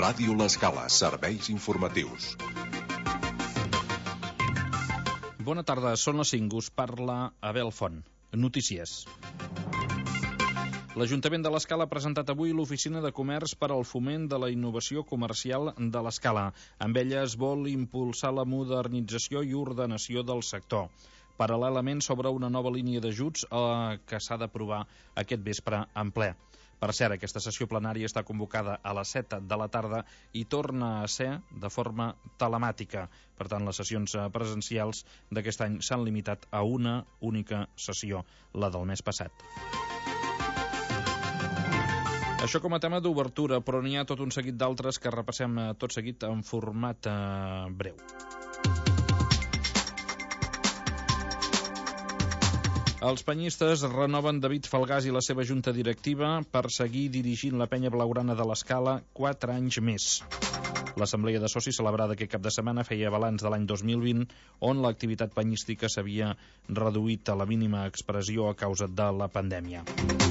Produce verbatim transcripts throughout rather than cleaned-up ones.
Ràdio L'Escala, serveis informatius. Bona tarda, són les cinc, us parla Abel Font. Notícies. L'Ajuntament de l'Escala ha presentat avui l'Oficina de Comerç per al Foment de la Innovació Comercial de l'Escala. Amb ella es vol impulsar la modernització i ordenació del sector. Paral·lelament s'obre una nova línia d'ajuts eh, que s'ha d'aprovar aquest vespre en ple. Per cert, aquesta sessió plenària està convocada a les set de la tarda i torna a ser de forma telemàtica. Per tant, les sessions presencials d'aquest any s'han limitat a una única sessió, la del mes passat. Això com a tema d'obertura, però n'hi ha tot un seguit d'altres que repassem tot seguit en format eh, breu. Els penyistes renoven David Falgàs i la seva junta directiva per seguir dirigint la penya blaugrana de l'Escala quatre anys més. L'assemblea de socis celebrada aquest cap de setmana feia balanç de l'any dos mil vint, on l'activitat penyística s'havia reduït a la mínima expressió a causa de la pandèmia.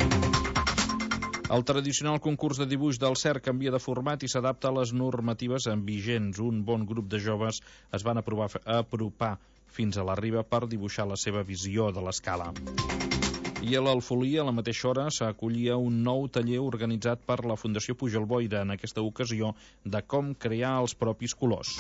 El tradicional concurs de dibuix del C E R canvia de format i s'adapta a les normatives vigents. Un bon grup de joves es van aprovar, apropar fins a la riba per dibuixar la seva visió de l'Escala. I a l'Alfolí, a la mateixa hora, s'acollia un nou taller organitzat per la Fundació Pujol Boira, en aquesta ocasió de com crear els propis colors.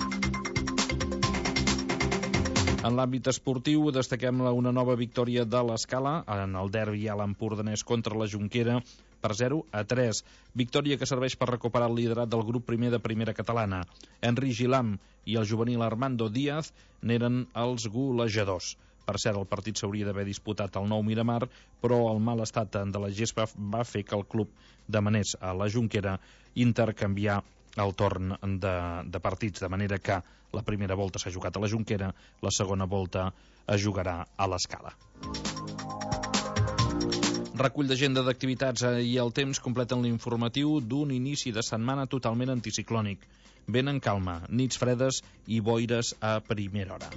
En l'àmbit esportiu, destaquem una nova victòria de l'Escala en el derbi a l'Empordanès contra la Jonquera per zero a tres. Victòria que serveix per recuperar el liderat del grup primer de primera catalana. Henry Gilam i el juvenil Armando Díaz n'eren els golejadors. Per cert, el partit s'hauria d'haver disputat al nou Miramar, però el mal estat de la gespa va fer que el club demanés a la Jonquera intercanviar el torn de, de partits, de manera que la primera volta s'ha jugat a la Jonquera, la segona volta es jugarà a l'Escala. Recull d'agenda d'activitats i el temps completen l'informatiu d'un inici de setmana totalment anticiclònic. Vent en calma, nits fredes i boires a primera hora.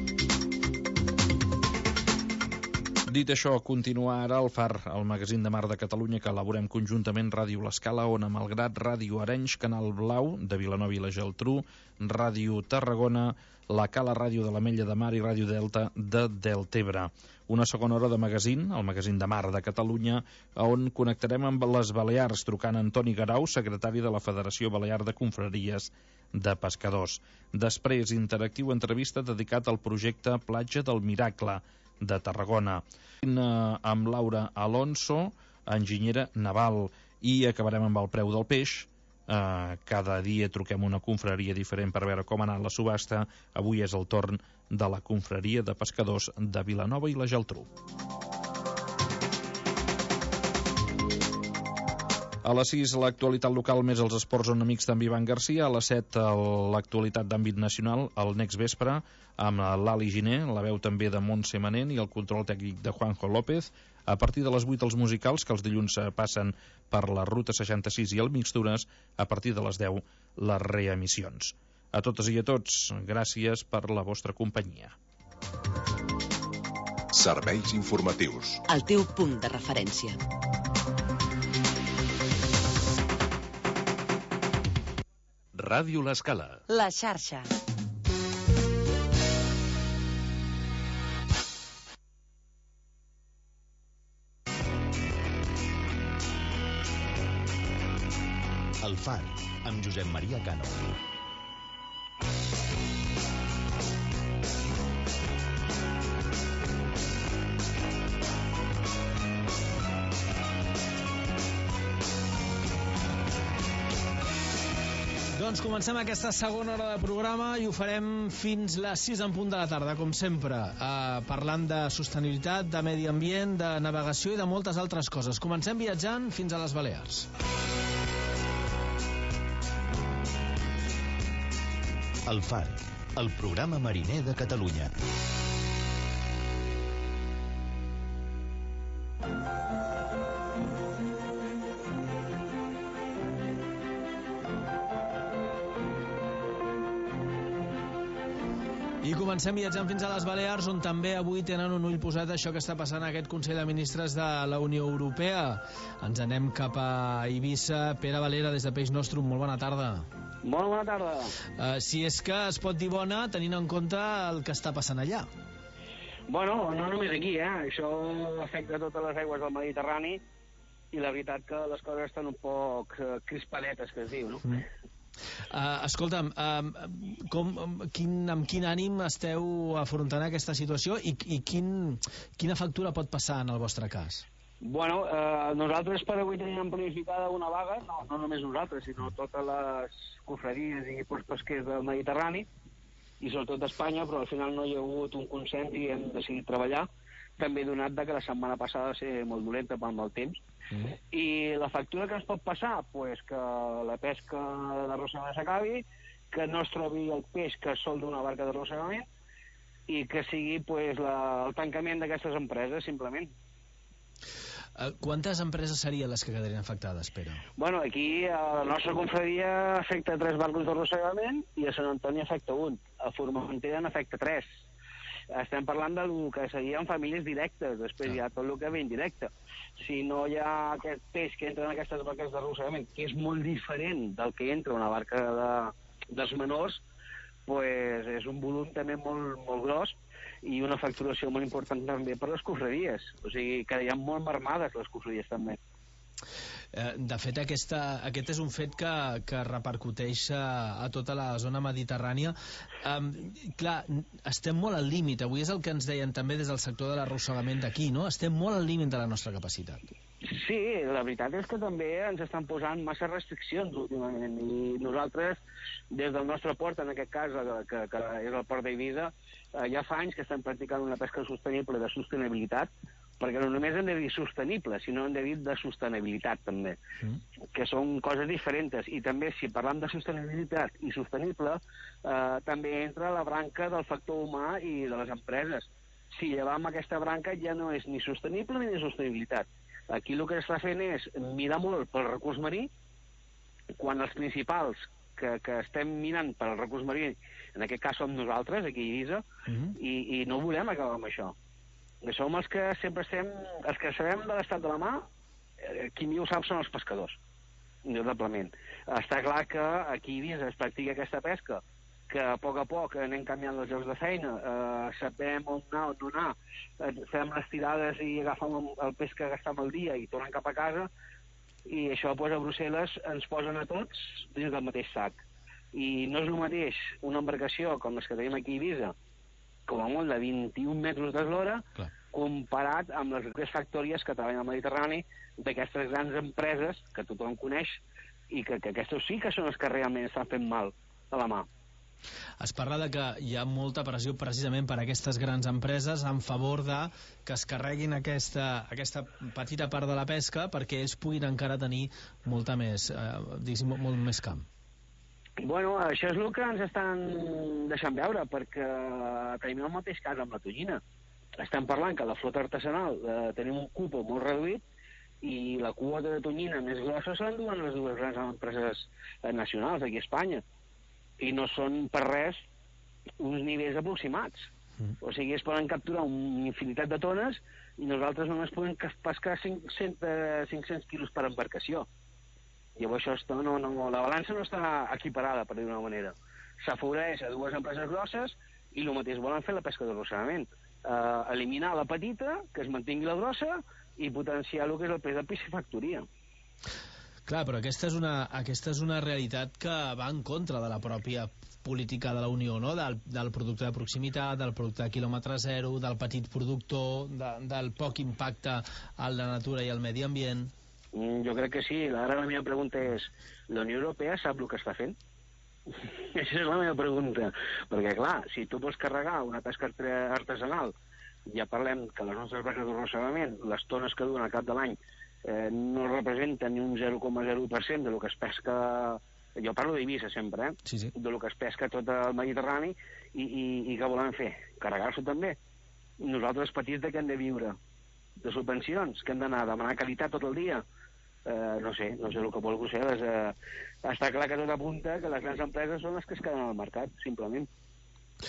Dit això, continua ara el Far, el magazín de mar de Catalunya que elaborem conjuntament Ràdio L'Escala, Ona Malgrat, Ràdio Arenys, Canal Blau, de Vilanova i la Geltrú, Ràdio Tarragona, la Cala Ràdio de l'Ametlla de Mar i Ràdio Delta de Deltebre. Una segona hora de magazín, el magazín de mar de Catalunya, on connectarem amb les Balears, trucant a Antoni Garau, secretari de la Federació Balear de Confraries de Pescadors. Després, interactiu entrevista dedicat al projecte Platja del Miracle de Tarragona, amb Laura Alonso, enginyera naval, i acabarem amb el preu del peix. Uh, cada dia truquem una confraria diferent per veure com ha anat la subhasta. Avui és el torn de la confraria de pescadors de Vilanova i la Geltrú. A les sis, l'actualitat local més els esports on amics amb Ivan Garcia. A les set, l'actualitat d'àmbit nacional, al Next Vespre, amb l'Ali Giner, la veu també de Montse Manent i el control tècnic de Juanjo López. A partir de les vuit, els musicals, que els dilluns passen per la Ruta seixanta-sis i el Mixtures. A partir de les deu, les reemissions. A totes i a tots, gràcies per la vostra companyia. Serveis informatius. El teu punt de referència. Ràdio L'Escala. La xarxa. El Far, amb Josep Maria Cano. Doncs comencem aquesta segona hora de programa i ho farem fins les sis en punt de la tarda, com sempre, eh, parlant de sostenibilitat, de medi ambient, de navegació i de moltes altres coses. Comencem viatjant fins a les Balears. El Far, el programa mariner de Catalunya. I comencem viatjant fins a les Balears, on també avui tenen un ull posat a això que està passant a aquest Consell de Ministres de la Unió Europea. Ens anem cap a Eivissa. Pere Valera, des de Peix Nostrum, molt bona tarda. Molt bona tarda. Uh, si és que es pot dir bona, tenint en compte el que està passant allà. Bueno, no només aquí, eh? Això afecta totes les aigües del Mediterrani i la veritat que les coses estan un poc uh, crispadetes, que es diu, no? Mm. Uh, escolta'm, uh, com, quin, amb quin ànim esteu afrontant aquesta situació i, i quin, quina factura pot passar en el vostre cas? Bueno, eh, nosaltres per avui teníem planificada una vaga, no, no només nosaltres, sinó totes les cofradies i equips pesquers del Mediterrani i sobretot d'Espanya, però al final no hi ha hagut un consens i hem decidit treballar, també donat que la setmana passada va ser molt dolenta pel mal temps. Mm. I la factura que ens pot passar, pues, que la pesca d'arrossegament s'acabi, que no es trobi el peix que és sol d'una barca d'arrossegament i que sigui pues, la, el tancament d'aquestes empreses, simplement. Uh, quantes empreses serien les que quedarien afectades, Pere? Bueno, aquí a la nostra confraria afecta tres barcos d'arrossegament i a Sant Antoni afecta un. A Formentera n'afecta tres. Estem parlant del que serien famílies directes, després hi ha tot el que ve indirecte. Si no hi ha aquest peix que entra en aquestes barques d'arrossegament, que és molt diferent del que entra una barca de, dels menors, pues és un volum també molt, molt gros i una facturació molt important també per les cofradies. O sigui, que hi ha molt marmades les cofradies també. De fet, aquesta, aquest és un fet que, que repercuteix a, a tota la zona mediterrània. Um, clar, estem molt al límit. Avui és el que ens deien també des del sector de l'arrossegament d'aquí, no? Estem molt al límit de la nostra capacitat. Sí, la veritat és que també ens estan posant massa restriccions últimament i nosaltres, des del nostre port, en aquest cas, que, que és el port d'Eivissa, eh, ja fa anys que estem practicant una pesca sostenible de sostenibilitat, perquè no només hem de dir sostenible, sinó hem de dir de sostenibilitat també, mm. que són coses diferents. I també, si parlam de sostenibilitat i sostenible, eh, també entra la branca del factor humà i de les empreses. Si llevam aquesta branca ja no és ni sostenible ni de sostenibilitat. Aquí el que s'està fent és mirar molt pel recurs marí, quan els principals que, que estem mirant pel recurs marí, en aquest cas som nosaltres, aquí a Eivissa, mm. i, i no volem acabar amb això. Som els que sempre estem, els que sabem de l'estat de la mà, eh, qui millor ho sap són els pescadors, indudablement. Està clar que aquí a Eivissa es practica aquesta pesca, que a poc a poc anem canviant els llocs de feina, eh, sabem on anar, on no anar, eh, fem les tirades i agafem el peix que gastem al dia i tornem cap a casa, i això pues, a Brussel·les ens posen a tots dins del mateix sac. I no és el mateix una embarcació com les que tenim aquí a Eivissa, com a molt de vint-i-un metres d'eslora, comparat amb les tres factories que treballen al Mediterrani d'aquestes grans empreses que tothom coneix i que, que aquestes sí que són les que realment estan fent mal a la mà. Es parla de que hi ha molta pressió precisament per a aquestes grans empreses en favor de que es carreguin aquesta, aquesta petita part de la pesca perquè ells puguin encara tenir molta més, eh, molt més camp. Bueno, això és el que ens estan deixant veure, perquè tenim el mateix cas amb la tonyina. Estem parlant que la flota artesanal eh, tenim un cupo molt reduït i la quota de tonyina més grossa se l'enduen les dues grans empreses nacionals aquí a Espanya. I no són per res uns nivells aproximats. Mm. O sigui, es poden capturar una infinitat de tones i nosaltres només podem pescar cinc-cents quilos per embarcació. Llavors això no, no, la balança no està equiparada, per dir d'una manera. S'afavoreix a dues empreses grosses i el mateix volen fer la pesca d'arrossegament. Eh, eliminar la petita, que es mantingui la grossa, i potenciar el que és el peix de piscifactoria. Clar, però aquesta és, una, aquesta és una realitat que va en contra de la pròpia política de la Unió, no? Del, del producte de proximitat, del producte de quilòmetre zero, del petit productor, de, del poc impacte a la natura i al medi ambient. Jo crec que sí. Ara la meva pregunta és, la Unió Europea sap el que està fent? Aquesta és la meva pregunta. Perquè, clar, si tu vols carregar una pesca artesanal, ja parlem que les nostres barques d'arrossegament, les tones que duen al cap de l'any, eh, no representen ni un zero coma zero per cent de lo que es pesca... Jo parlo d'Eivissa sempre, eh? Sí, sí. De lo que es pesca tot el Mediterrani i, i, i què volem fer? Carregar-s'ho també. Nosaltres petits de què hem de viure? De subvencions, que hem d'anar a demanar qualitat tot el dia? Eh, no sé, no sé el que vol Brussel·les. Eh, està clar que tot apunta que les grans empreses són les que es queden al mercat, simplement.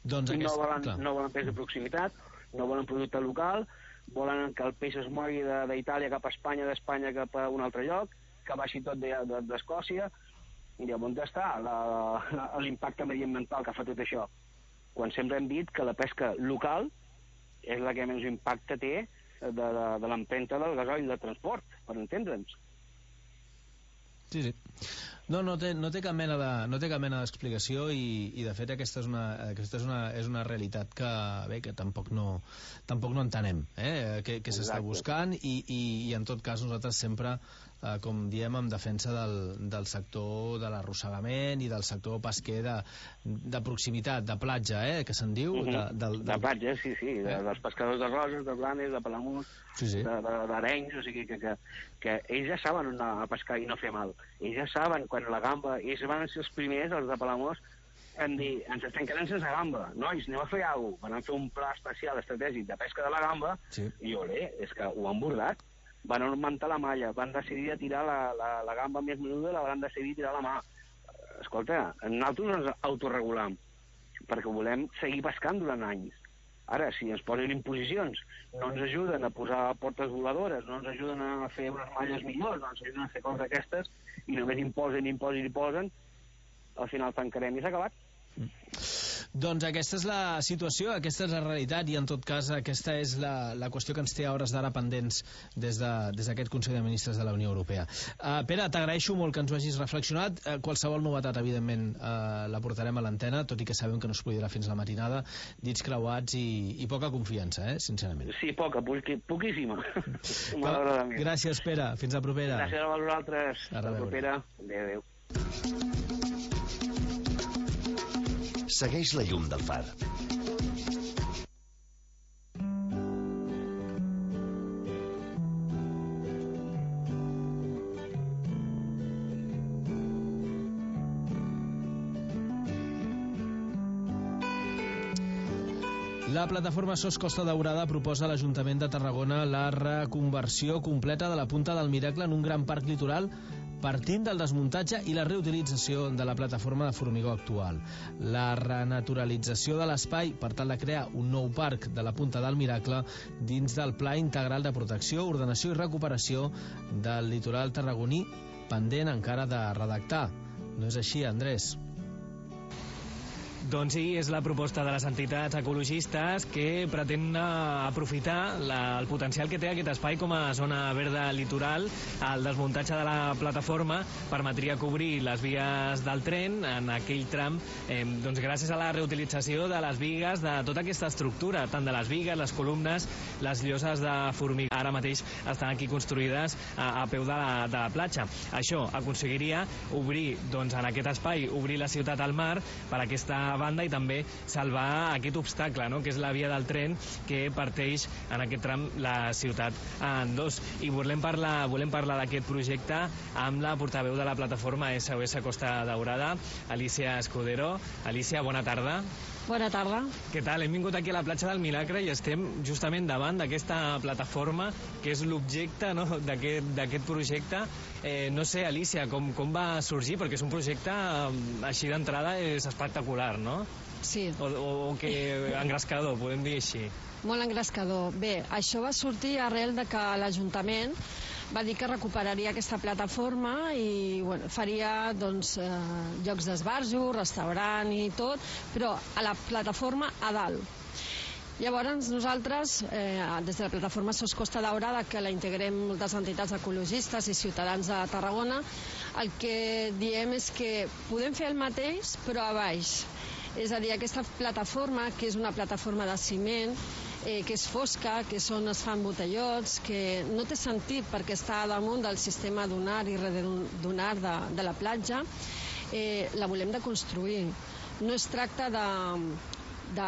Doncs I no aquest- volen, clar. no volen peix de proximitat, no volen producte local, volen que el peix es mogui de- d'Itàlia cap a Espanya, d'Espanya cap a un altre lloc, que baixi tot de- de- d'Escòcia. I on està la- la- l'impacte mediambiental que fa tot això? Quan sempre hem dit que la pesca local és la que menys impacte té de, de, de l'empremta del gasoil de transport, per entendre'ns. Sí, sí. No, no té, no té cap mena de, no té cap mena d'explicació i, i de fet aquesta és una, aquesta és una, és una realitat que, bé, que tampoc no, tampoc no entenem, eh? que, que s'està Exacte. buscant i, i, i en tot cas nosaltres sempre, eh, com diem, en defensa del, del sector de l'arrossegament i del sector pesquer de, de proximitat, de platja, eh? que se'n diu. Uh de, -huh. del, De del... platja, sí, sí, de, Eh? dels pescadors de Roses, de Blanes, de Palamós, Sí, sí. d'Arenys, o sigui que, que, que ells ja saben on anar a pescar i no fer mal. Ells ja saben quan la gamba, ells van ser els primers, els de Palamós, en dir, ens estem quedant sense gamba, nois, anem a fer alguna cosa. Van fer un pla especial estratègic de pesca de la gamba, Sí. i olé, és que ho han bordat. Van augmentar la malla, van decidir a tirar la, la, la gamba més menuda, la van decidir tirar a la mà. Escolta, nosaltres ens autorregulam, perquè volem seguir pescant durant anys. Ara, si ens posen imposicions, no ens ajuden a posar portes voladores, no ens ajuden a fer unes malles millors, no ens ajuden a fer coses d'aquestes, i només imposen, imposen, imposen, al final tancarem i s'ha acabat. Doncs aquesta és la situació, aquesta és la realitat i en tot cas aquesta és la, la qüestió que ens té a hores d'ara pendents des d'aquest de, des Consell de Ministres de la Unió Europea. Uh, Pere, t'agraeixo molt que ens ho hagis reflexionat. Uh, qualsevol novetat, evidentment, uh, la portarem a l'antena, tot i que sabem que no es podrà fins la matinada, dits creuats i, i poca confiança, eh, sincerament. Sí, poca, poqui, poquíssima. Malauradament. Gràcies, Pere. Fins la propera. Gràcies a vosaltres. A Fins la reveure. propera. Adéu, adéu. Segueix la llum del far. La plataforma S O S Costa Daurada proposa a l'Ajuntament de Tarragona la reconversió completa de la Punta del Miracle en un gran parc litoral partint del desmuntatge i la reutilització de la plataforma de formigó actual. La renaturalització de l'espai per tal de crear un nou parc de la Punta del Miracle dins del Pla Integral de Protecció, Ordenació i Recuperació del litoral tarragoní, pendent encara de redactar. No és així, Andrés? Doncs sí, és la proposta de les entitats ecologistes que pretén aprofitar la, el potencial que té aquest espai com a zona verda litoral. El desmuntatge de la plataforma permetria cobrir les vies del tren en aquell tram, eh, doncs gràcies a la reutilització de les bigues de tota aquesta estructura, tant de les bigues, les columnes, les lloses de formigó. Ara mateix estan aquí construïdes a, a peu de la, de la platja. Això aconseguiria obrir, doncs, en aquest espai, obrir la ciutat al mar per aquesta banda i també salvar aquest obstacle, no?, que és la via del tren que parteix en aquest tram la ciutat en dos. I volem parlar volem parlar d'aquest projecte amb la portaveu de la plataforma S O S Costa Daurada, Alicia Escudero. Alicia, bona tarda. Bona tarda. Què tal? Hem vingut aquí a la platja del Miracle i estem justament davant d'aquesta plataforma que és l'objecte, no?, d'aquest projecte. Eh, no sé, Alicia, com, com va sorgir? Perquè és un projecte, així d'entrada, és espectacular, no? Sí. O, o, o que engrescador, podem dir així. Molt engrescador. Bé, això va sortir arrel de que l'Ajuntament va dir que recuperaria aquesta plataforma i bueno, faria doncs, eh, llocs d'esbarjo, restaurant i tot, però a la plataforma a dalt. Llavors nosaltres, eh, des de la plataforma S O S Costa Daurada, que la integrem moltes entitats ecologistes i ciutadans de Tarragona, el que diem és que podem fer el mateix però a baix. És a dir, aquesta plataforma, que és una plataforma de ciment, eh, que és fosca, que és on es fan botellots, que no té sentit perquè està damunt del sistema dunar i redunar de, de la platja, eh, la volem de construir. No es tracta de, de,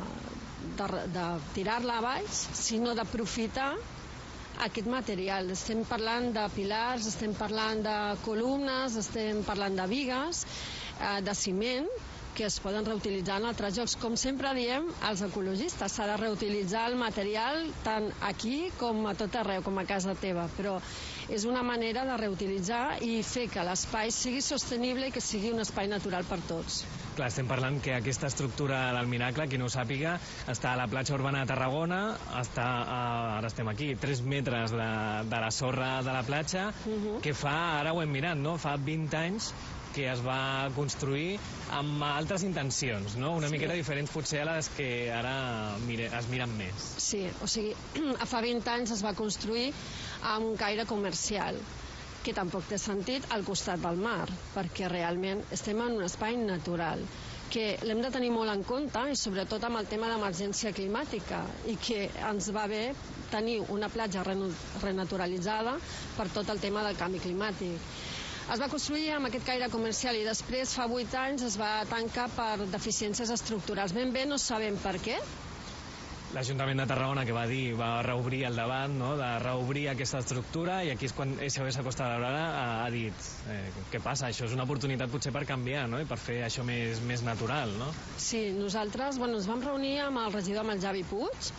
de, de tirar-la a baix, sinó d'aprofitar aquest material. Estem parlant de pilars, estem parlant de columnes, estem parlant de bigues, eh, de ciment, que es poden reutilitzar en altres llocs. Com sempre diem, els ecologistes, s'ha de reutilitzar el material tant aquí com a tot arreu, com a casa teva, però és una manera de reutilitzar i fer que l'espai sigui sostenible i que sigui un espai natural per tots. Clar, estem parlant que aquesta estructura del Miracle, qui no ho sàpiga, està a la platja urbana de Tarragona, està a, ara estem aquí, tres metres de, de la sorra de la platja, uh-huh. que fa, ara ho hem mirat, no? Fa vint anys que es va construir amb altres intencions, no? Una sí. miqueta diferents potser a les que ara mire, es miren més. Sí, o sigui, fa vint anys es va construir amb un caire comercial, que tampoc té sentit al costat del mar, perquè realment estem en un espai natural, que l'hem de tenir molt en compte, i sobretot amb el tema d'emergència climàtica, i que ens va bé tenir una platja renaturalitzada per tot el tema del canvi climàtic. Es va construir amb aquest caire comercial i després, fa vuit anys, es va tancar per deficiències estructurals. Ben bé no sabem per què. L'Ajuntament de Tarragona, que va dir, va reobrir el debat, no?, de reobrir aquesta estructura, i aquí és quan S O S Costa Daurada ha, ha dit eh, què passa, això és una oportunitat potser per canviar, no?, i per fer això més, més natural, no? Sí, nosaltres, bueno, ens vam reunir amb el regidor, amb el Javi Puig,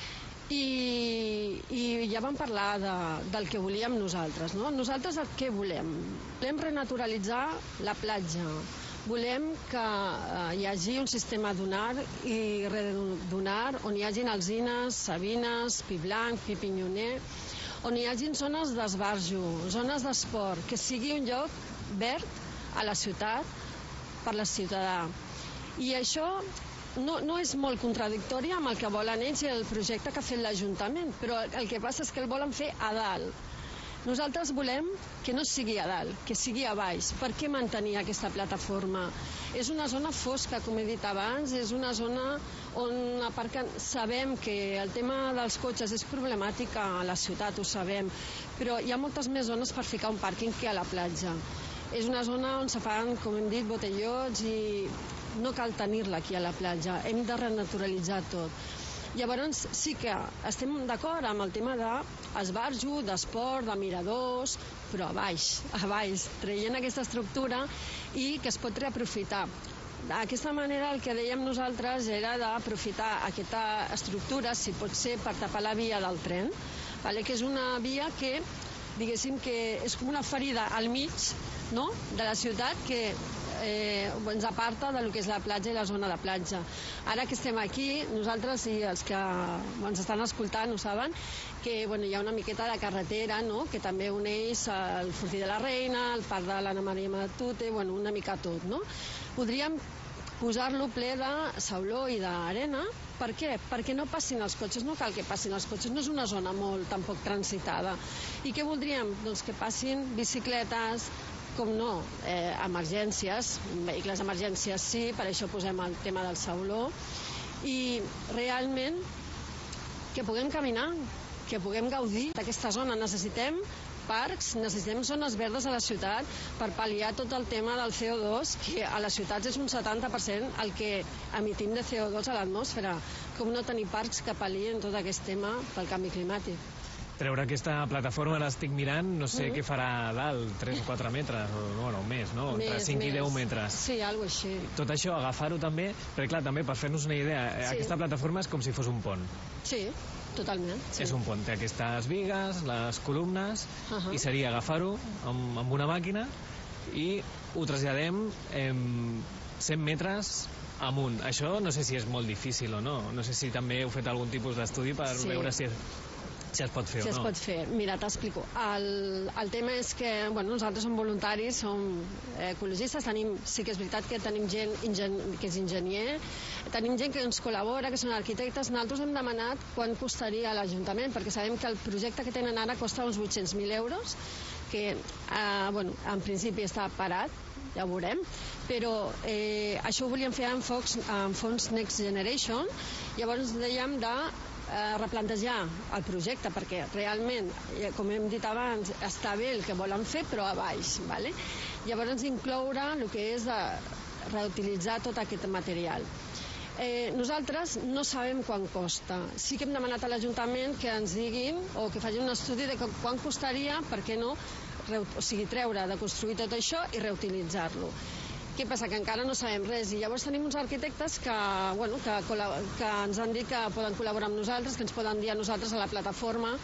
I, i ja vam parlar de, del que volíem nosaltres, no? Nosaltres el que volem? Volem renaturalitzar la platja, volem que eh, hi hagi un sistema dunar i redunar on hi hagin alzines, sabines, pi blanc, pi pinyoner, on hi hagin zones d'esbarjo, zones d'esport, que sigui un lloc verd a la ciutat per la ciutadà. I això No, no és molt contradictori amb el que volen ells i el projecte que ha fet l'Ajuntament, però el que passa és que el volen fer a dalt. Nosaltres volem que no sigui a dalt, que sigui a baix. Per què mantenir aquesta plataforma? És una zona fosca, com he dit abans, és una zona on aparquen... Sabem que el tema dels cotxes és problemàtica a la ciutat, ho sabem, però hi ha moltes més zones per ficar un pàrquing que a la platja. És una zona on se fan, com hem dit, botellots i no cal tenir-la aquí a la platja, hem de renaturalitzar tot. Llavors sí que estem d'acord amb el tema d'esbarjo, d'esport, de miradors, però a baix, a baix, traient aquesta estructura i que es pot reaprofitar. D'aquesta manera el que dèiem nosaltres era d'aprofitar aquesta estructura, si pot ser, per tapar la via del tren, vale? Que és una via que, diguéssim, que és com una ferida al mig, no?, de la ciutat que eh, ens aparta del que és la platja i la zona de platja. Ara que estem aquí, nosaltres i els que ens estan escoltant ho saben, que bueno, hi ha una miqueta de carretera, no?, que també uneix el Fortí de la Reina, el Parc de l'Anna Maria Matute, bueno, una mica tot, no? Podríem posar-lo ple de sauló i d'arena. Per què? Perquè no passin els cotxes, no cal que passin els cotxes, no és una zona molt tampoc transitada. I què voldríem? Doncs que passin bicicletes, com no, eh, emergències, vehicles d'emergències sí, per això posem el tema del sauló, i realment que puguem caminar, que puguem gaudir d'aquesta zona. Necessitem parcs, necessitem zones verdes a la ciutat per pal·liar tot el tema del C O dos, que a les ciutats és un setanta per cent el que emitim de C O dos a l'atmosfera. Com no tenir parcs que pal·lien tot aquest tema pel canvi climàtic? Treure aquesta plataforma, l'estic mirant, no sé mm-hmm. què farà a dalt, tres o quatre metres, o bueno, més, no? Més, entre cinc més. I deu metres. Sí, alguna cosa així. Tot això, agafar-ho també, perquè clar, també per fer-nos una idea, sí. Aquesta plataforma és com si fos un pont. Sí, totalment. Sí. És un pont, té aquestes bigues, les columnes, uh-huh. i seria agafar-ho amb, amb una màquina i ho traslladem eh, cent metres amunt. Això no sé si és molt difícil o no, no sé si també heu fet algun tipus d'estudi per sí. veure si... Si es pot fer si o no? Si es pot fer. Mira, t'explico. El, el tema és que, bueno, nosaltres som voluntaris, som ecologistes, tenim, sí que és veritat que tenim gent ingen, que és enginyer, tenim gent que ens col·labora, que són arquitectes. Nosaltres hem demanat quan costaria a l'Ajuntament, perquè sabem que el projecte que tenen ara costa uns vuit-cents mil euros, que, eh, bueno, en principi està parat, ja ho veurem, però eh, això ho volíem fer amb fons, amb fons Next Generation. Llavors dèiem de eh, replantejar el projecte, perquè realment, com hem dit abans, està bé el que volen fer, però a baix, vale? Llavors incloure el que és de reutilitzar tot aquest material. Eh, nosaltres no sabem quan costa. Sí que hem demanat a l'Ajuntament que ens diguin o que facin un estudi de quan costaria, per què no, o sigui, treure, de construir tot això i reutilitzar-lo. Què passa? Que encara no sabem res, i llavors tenim uns arquitectes que, bueno, que, que ens han dit que poden col·laborar amb nosaltres, que ens poden dir a nosaltres a la plataforma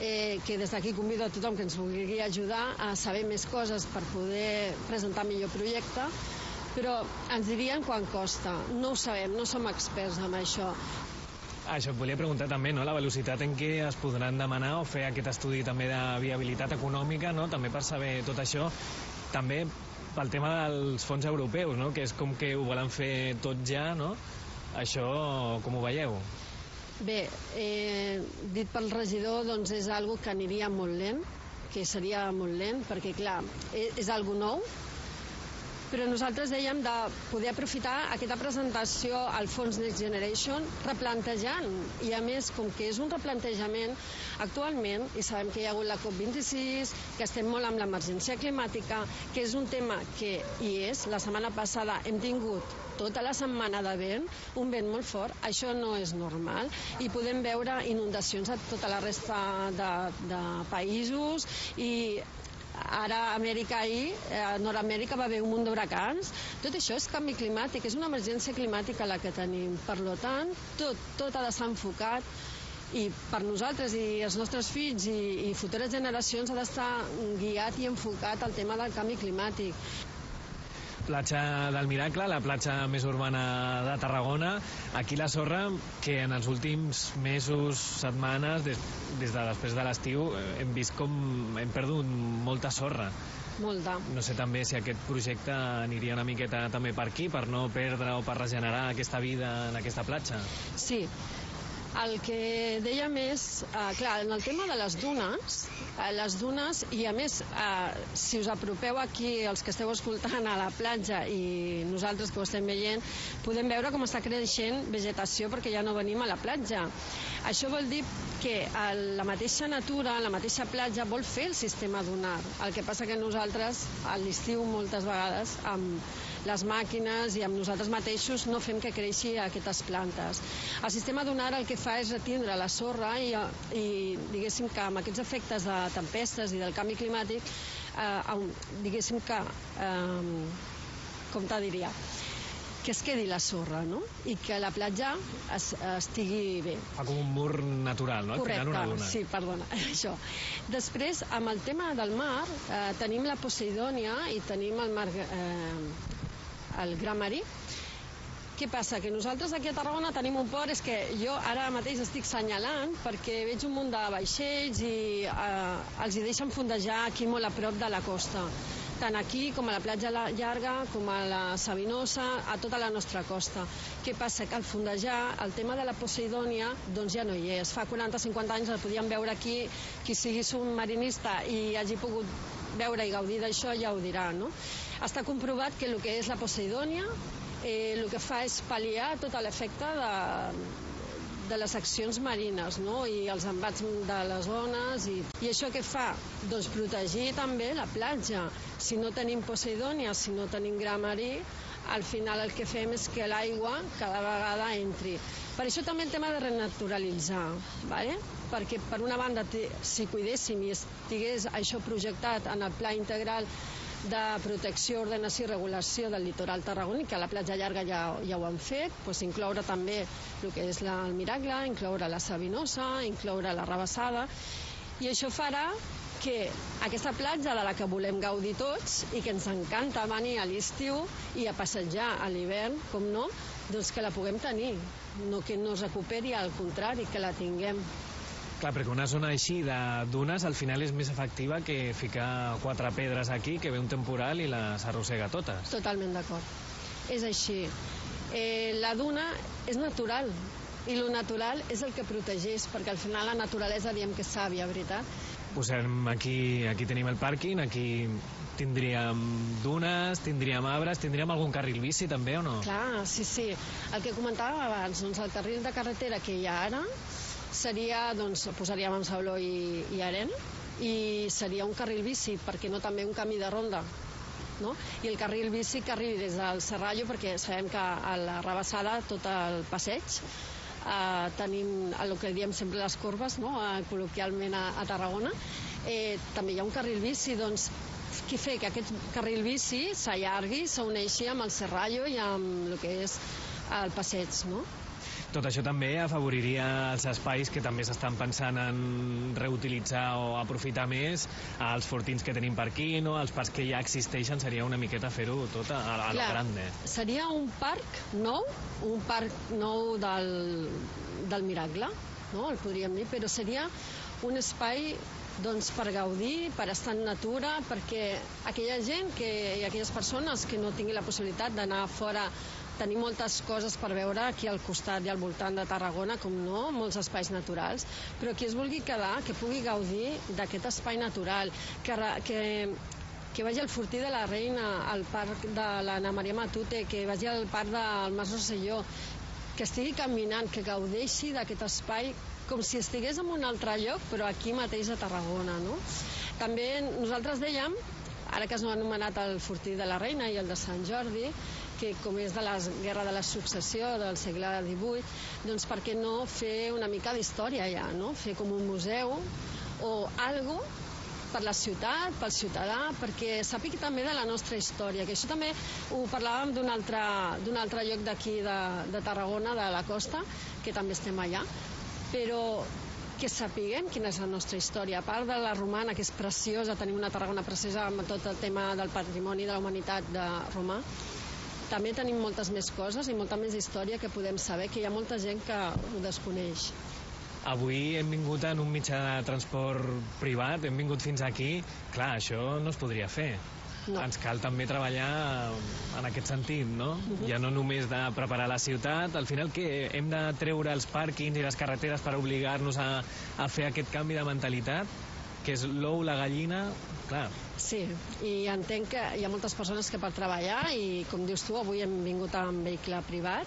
eh, que des d'aquí convido a tothom que ens vulgui ajudar a saber més coses per poder presentar millor projecte, però ens dirien quan costa. No ho sabem, no som experts en això. Això et volia preguntar també, no? La velocitat en què es podran demanar o fer aquest estudi també de viabilitat econòmica, no? També per saber tot això, també pel tema dels fons europeus, no? Que és com que ho volen fer tot ja, no? Això com ho veieu? Bé, eh, dit pel regidor, doncs és algo que aniria molt lent, que seria molt lent, perquè clar, és, és algo nou, però nosaltres dèiem de poder aprofitar aquesta presentació al Fons Next Generation replantejant, i a més, com que és un replantejament actualment, i sabem que hi ha hagut la COP vint-i-sis, que estem molt amb l'emergència climàtica, que és un tema que hi és. La setmana passada hem tingut tota la setmana de vent, un vent molt fort, això no és normal, i podem veure inundacions a tota la resta de, de països, i ara a Amèrica ahir, a Nord-Amèrica va haver un munt d'huracans. Tot això és canvi climàtic, és una emergència climàtica la que tenim. Per tant, tot, tot ha de ser enfocat, i per nosaltres i els nostres fills i, i futures generacions ha d'estar guiat i enfocat al tema del canvi climàtic. Platja del Miracle, la platja més urbana de Tarragona. Aquí la sorra, que en els últims mesos, setmanes, des, des de després de l'estiu, hem vist com hem perdut molta sorra. Molta. No sé també si aquest projecte aniria una miqueta també per aquí, per no perdre o per regenerar aquesta vida en aquesta platja. Sí. El que dèiem és, eh, clar, en el tema de les dunes, eh, les dunes, i a més, eh, si us apropeu aquí, els que esteu escoltant a la platja i nosaltres que ho estem veient, podem veure com està creixent vegetació perquè ja no venim a la platja. Això vol dir que la mateixa natura, la mateixa platja, vol fer el sistema dunar. El que passa que nosaltres, a l'estiu, moltes vegades, amb les màquines i amb nosaltres mateixos no fem que creixi aquestes plantes. El sistema dunar el que fa és retindre la sorra i, i diguéssim que amb aquests efectes de tempestes i del canvi climàtic, eh, diguéssim que, eh, com te diria, que es quedi la sorra, no? I que la platja es, estigui bé. Fa com un mur natural, no? Correcte, una duna. Sí, perdona, això. Després, amb el tema del mar, eh, tenim la Poseidònia i tenim el mar, eh, el Gran Marí. Què passa? Que nosaltres aquí a Tarragona tenim un port, és que jo ara mateix estic senyalant perquè veig un munt de vaixells i eh, els hi deixen fondejar aquí molt a prop de la costa, tant aquí com a la platja llarga, com a la Sabinosa, a tota la nostra costa. Què passa? Que al fondejar, el tema de la Poseidònia, doncs ja no hi és. Fa quaranta o cinquanta anys el podíem veure aquí, qui sigui submarinista i hagi pogut veure i gaudir d'això ja ho dirà, no? Està comprovat que el que és la Poseidònia, eh, el que fa és pal·liar tot l'efecte de, de les accions marines, no? I els embats de les ones, i, i això què fa? Doncs protegir també la platja. Si no tenim Poseidònia, si no tenim Gran Marí, al final el que fem és que l'aigua cada vegada entri. Per això també el tema de renaturalitzar, ¿vale? Perquè per una banda, si cuidéssim i estigués això projectat en el pla integral de protecció, ordenació i regulació del litoral tarragoní, que a la platja llarga ja, ja ho han fet, doncs incloure també el que és la, el Miracle, incloure la Sabinosa, incloure la Rabassada, i això farà que aquesta platja de la que volem gaudir tots i que ens encanta venir a l'estiu i a passejar a l'hivern, com no, doncs que la puguem tenir, no que no es recuperi, al contrari, que la tinguem. Clar, perquè una zona així de dunes al final és més efectiva que ficar quatre pedres aquí, que ve un temporal i les arrossega totes. Totalment d'acord. És així. Eh, la duna és natural, i lo natural és el que protegeix, perquè al final la naturalesa diem que és sàvia, veritat? Posem aquí, aquí tenim el pàrquing, aquí tindríem dunes, tindríem arbres, tindríem algun carril bici també o no? Clar, sí, sí. El que comentàvem abans, doncs el carril de carretera que hi ha ara seria, doncs, posaríem en sabló i, i arena, i seria un carril bici, perquè no també un camí de ronda, no? I el carril bici que arribi des del Serrallo, perquè sabem que a la Rabassada tot el passeig eh, tenim el que diem sempre les corbes, no? eh, col·loquialment a, a Tarragona, eh, també hi ha un carril bici, doncs què fer? Que aquest carril bici s'allargui, s'uneixi amb el Serrallo i amb el que és el passeig, no? Tot això també afavoriria els espais que també s'estan pensant en reutilitzar o aprofitar més, els fortins que tenim per aquí, no? Els parcs que ja existeixen, seria una miqueta fer-ho tot a, a, a la grande. Seria un parc nou, un parc nou del, del Miracle, no? El podríem dir, però seria un espai doncs, per gaudir, per estar en natura, perquè aquella gent que, i aquelles persones que no tinguin la possibilitat d'anar fora, tenir moltes coses per veure aquí al costat i al voltant de Tarragona, com no, molts espais naturals, però qui es vulgui quedar, que pugui gaudir d'aquest espai natural, que, que, que vagi al Fortí de la Reina, al parc de l'Anna Maria Matute, que vagi al parc del Mas Rosselló, que estigui caminant, que gaudeixi d'aquest espai com si estigués en un altre lloc, però aquí mateix a Tarragona, no? També nosaltres dèiem, ara que es no ha anomenat el Fortí de la Reina i el de Sant Jordi, que com és de la Guerra de la Successió del segle divuit, doncs per què no fer una mica d'història ja, no? Fer com un museu o algo per la ciutat, pel ciutadà, perquè sàpiga també de la nostra història, que això també ho parlàvem d'un altre, d'un altre lloc d'aquí de, de Tarragona, de la costa, que també estem allà, però que sapiguem quina és la nostra història, a part de la romana, que és preciosa, tenim una Tarragona preciosa amb tot el tema del patrimoni de la humanitat de romà, també tenim moltes més coses i molta més història que podem saber, que hi ha molta gent que ho desconeix. Avui hem vingut en un mitjà de transport privat, hem vingut fins aquí. Clar, això no es podria fer. No. Ens cal també treballar en aquest sentit, no? Uh-huh. Ja no només de preparar la ciutat, al final que hem de treure els pàrquings i les carreteres per obligar-nos a, a fer aquest canvi de mentalitat, que és l'ou, la gallina, clar. Sí, i entenc que hi ha moltes persones que per treballar, i com dius tu, avui hem vingut amb vehicle privat,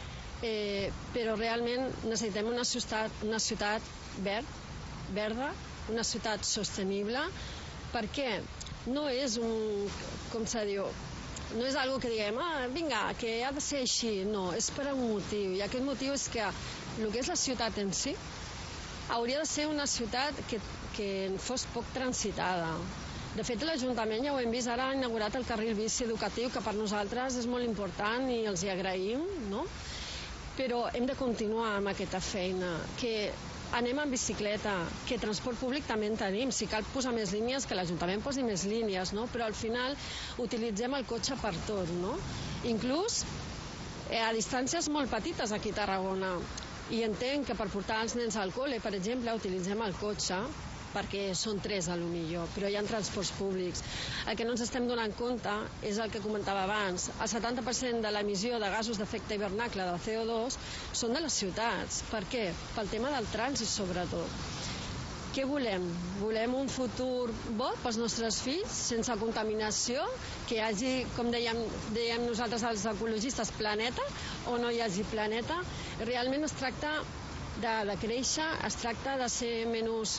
eh, però realment necessitem una ciutat, una ciutat verd, verda, una ciutat sostenible, perquè no és un, com se diu, no és algo que diguem, ah, vinga, que ha de ser així, no, és per un motiu, i aquest motiu és que el que és la ciutat en si hauria de ser una ciutat que, que fos poc transitada. De fet, l'Ajuntament, ja ho hem vist, ara ha inaugurat el carril bici educatiu, que per nosaltres és molt important i els hi agraïm, no? Però hem de continuar amb aquesta feina, que anem en bicicleta, que transport públic també en tenim, si cal posar més línies, que l'Ajuntament posi més línies, no? Però al final utilitzem el cotxe per tot, no? Inclús eh, a distàncies molt petites aquí a Tarragona, i entenc que per portar els nens al col·le, per exemple, utilitzem el cotxe, perquè són tres a lo millor, però hi ha transports públics. El que no ens estem donant compte és el que comentava abans, el setanta per cent de l'emissió de gasos d'efecte hivernacle del C O dos són de les ciutats. Per què? Pel tema del trànsit, sobretot. Què volem? Volem un futur bo pels nostres fills, sense contaminació, que hi hagi, com dèiem, dèiem nosaltres els ecologistes, planeta, o no hi hagi planeta. Realment es tracta de, de créixer, es tracta de ser menys...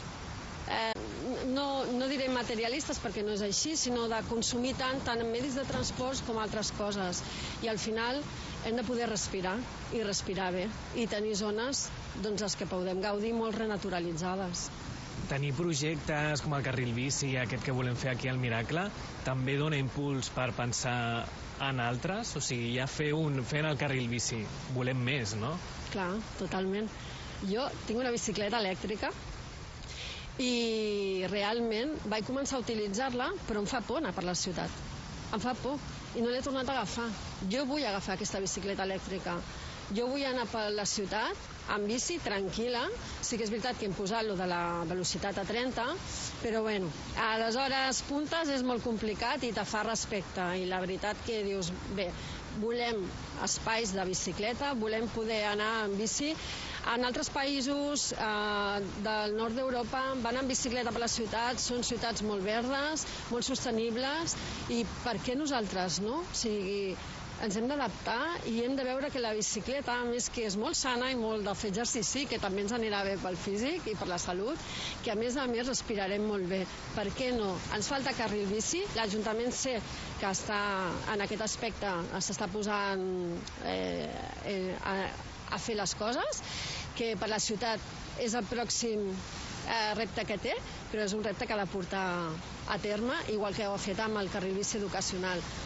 Eh, no, no diré materialistes perquè no és així, sinó de consumir tant, tant en medis de transports com altres coses, i al final hem de poder respirar i respirar bé i tenir zones doncs, les que podem gaudir molt renaturalitzades. Tenir projectes com el carril bici, aquest que volem fer aquí al Miracle, també dona impuls per pensar en altres? O sigui, ja fer un, fent el carril bici, volem més, no? Clar, totalment. Jo tinc una bicicleta elèctrica i realment vaig començar a utilitzar-la, però em fa por anar per la ciutat. Em fa por i no l'he tornat a agafar. Jo vull agafar aquesta bicicleta elèctrica. Jo vull anar per la ciutat amb bici, tranquil·la. Sí que és veritat que hem posat lo de la velocitat a trenta, però bueno, a les hores puntes és molt complicat i te fa respecte. I la veritat que dius, bé, volem espais de bicicleta, volem poder anar en bici. En altres països eh, del nord d'Europa van en bicicleta per les ciutats, són ciutats molt verdes, molt sostenibles, i per què nosaltres no? O sigui, ens hem d'adaptar i hem de veure que la bicicleta, a més que és molt sana i molt de fer exercici, que també ens anirà bé pel físic i per la salut, que a més a més respirarem molt bé. Per què no? Ens falta carril bici, l'Ajuntament sé que està en aquest aspecte, s'està posant eh, eh, a, a fer les coses, que per la ciutat és el pròxim eh, repte que té, però és un repte que ha de portar a terme, igual que ho ha fet amb el carril bici educacional.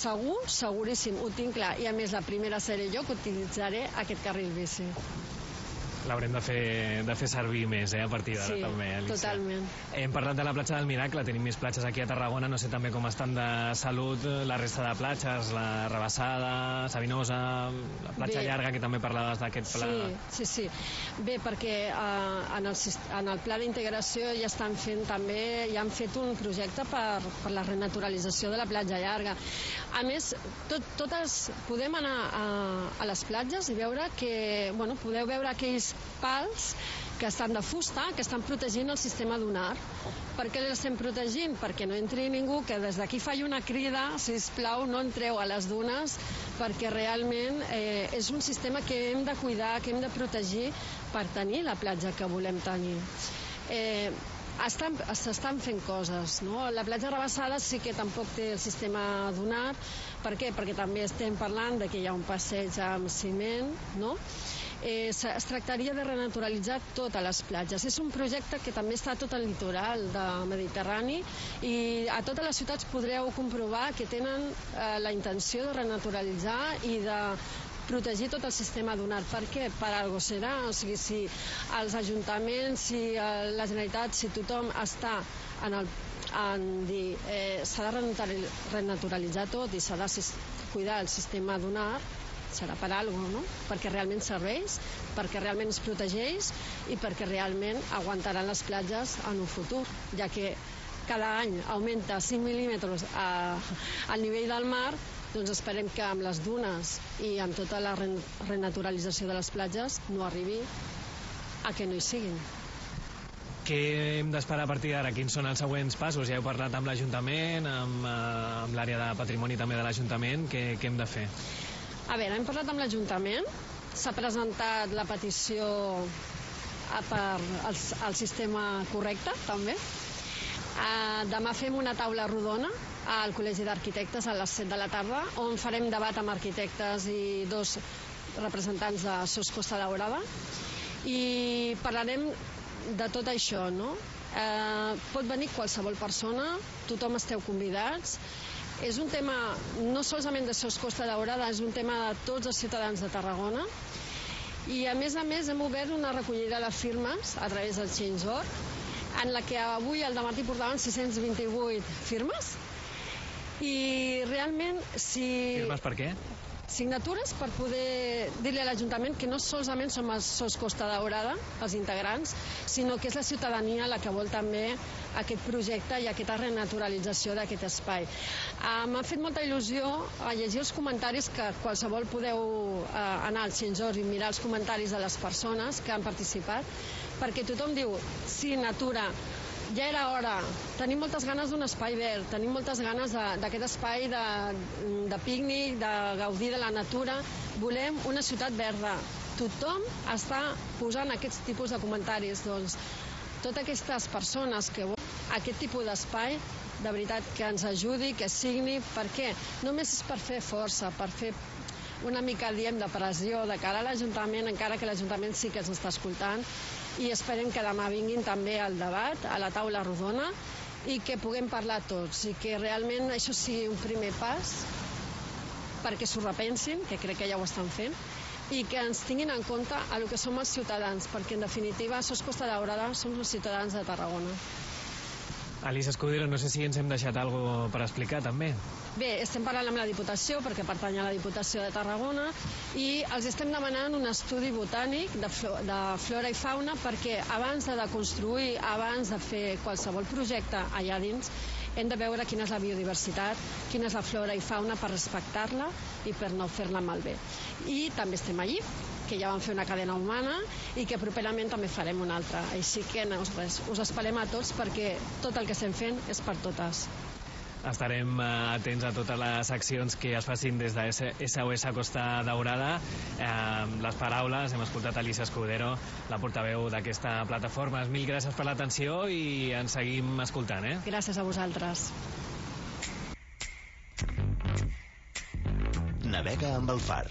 segur, seguríssim, ho tinc clar. I a més, la primera seré jo que utilitzaré aquest carril bici. L'haurem de fer, de fer servir més, eh, a partir d'ara, Sí, també, Alicia. totalment. Hem parlat de la platja del Miracle, tenim més platges aquí a Tarragona, no sé també com estan de salut la resta de platges, la Rabassada, Sabinosa, la platja Bé. llarga, que també parlaves d'aquest pla. Sí, sí, sí. Bé, perquè eh, en, el, sis- en el pla d'integració ja estan fent també, ja han fet un projecte per, per la renaturalització de la platja llarga. A més, tot, totes podem anar a, a les platges i veure que, bueno, podeu veure aquells pals que estan de fusta, que estan protegint el sistema dunar. Per què l'estem protegint? Perquè no entri ningú, que des d'aquí faci una crida, sisplau, no entreu a les dunes, perquè realment eh, és un sistema que hem de cuidar, que hem de protegir per tenir la platja que volem tenir. Eh, estan, s'estan fent coses, no? La platja Rabassada sí que tampoc té el sistema dunar. Per què? Perquè també estem parlant de que hi ha un passeig amb ciment, no? Eh, es tractaria de renaturalitzar totes les platges. És un projecte que també està a tot el litoral de Mediterrani i a totes les ciutats podreu comprovar que tenen eh, la intenció de renaturalitzar i de protegir tot el sistema dunar. Per què? Per algo serà. O sigui, si els ajuntaments, si eh, la Generalitat, si tothom està en el en dir eh, s'ha de renaturalitzar tot i s'ha de sis- cuidar el sistema dunar, serà per alguna cosa, no? Perquè realment serveix, perquè realment es protegeix i perquè realment aguantaran les platges en un futur, ja que cada any augmenta cinc mil·límetres a, al nivell del mar, doncs esperem que amb les dunes i amb tota la re renaturalització de les platges no arribi a que no hi siguin. Què hem d'esperar a partir d'ara? Quins són els següents passos? Ja heu parlat amb l'Ajuntament, amb, eh, amb l'àrea de patrimoni també de l'Ajuntament. Què, què hem de fer? A veure, hem parlat amb l'Ajuntament, s'ha presentat la petició a per al, al sistema correcte, també. Uh, demà fem una taula rodona al Col·legi d'Arquitectes a les set de la tarda, on farem debat amb arquitectes i dos representants de Sos Costa Daurada, i parlarem de tot això, no? Uh, pot venir qualsevol persona, tothom esteu convidats. És un tema no solament de Sos Costa Daurada, és un tema de tots els ciutadans de Tarragona. I a més a més hem obert una recollida de firmes a través del Change dot org, en la que avui al dematí portaven sis-cents vint-i-vuit firmes. I realment, si... Firmes per què? Signatures per poder dir-li a l'Ajuntament que no solament som els Sos Costa Daurada, els integrants, sinó que és la ciutadania la que vol també aquest projecte i aquesta renaturalització d'aquest espai. Uh, M'ha fet molta il·lusió a llegir els comentaris, que qualsevol podeu uh, anar al Change dot org i mirar els comentaris de les persones que han participat, perquè tothom diu, sí, natura, ja era hora, tenim moltes ganes d'un espai verd, tenim moltes ganes d'aquest espai de, de pícnic, de gaudir de la natura, volem una ciutat verda. Tothom està posant aquests tipus de comentaris, doncs totes aquestes persones que volen aquest tipus d'espai, de veritat que ens ajudi, que signi, perquè només és per fer força, per fer una mica, diem, de pressió de cara a l'Ajuntament, encara que l'Ajuntament sí que ens està escoltant, i esperem que demà vinguin també al debat, a la taula rodona, i que puguem parlar tots, i que realment això sigui un primer pas perquè s'ho repensin, que crec que ja ho estan fent, i que ens tinguin en compte a lo que som els ciutadans, perquè en definitiva Sos Costa Daurada som els ciutadans de Tarragona. Alicia Escudero, no sé si ens hem deixat alguna cosa per explicar també. Bé, estem parlant amb la Diputació, perquè pertany a la Diputació de Tarragona, i els estem demanant un estudi botànic de, flo de flora i fauna, perquè abans de construir, abans de fer qualsevol projecte allà dins, hem de veure quina és la biodiversitat, quina és la flora i fauna per respectar-la i per no fer-la malbé. I també estem allí, que ja vam fer una cadena humana i que properament també farem una altra. Així que no, res, us esperem a tots, perquè tot el que estem fent és per totes. Estarem atents a totes les accions que es facin des de S O S Costa Daurada. Eh, les paraules, hem escoltat Alicia Escudero, la portaveu d'aquesta plataforma. Mil gràcies per l'atenció i ens seguim escoltant. Eh? Gràcies a vosaltres. Navega amb el far.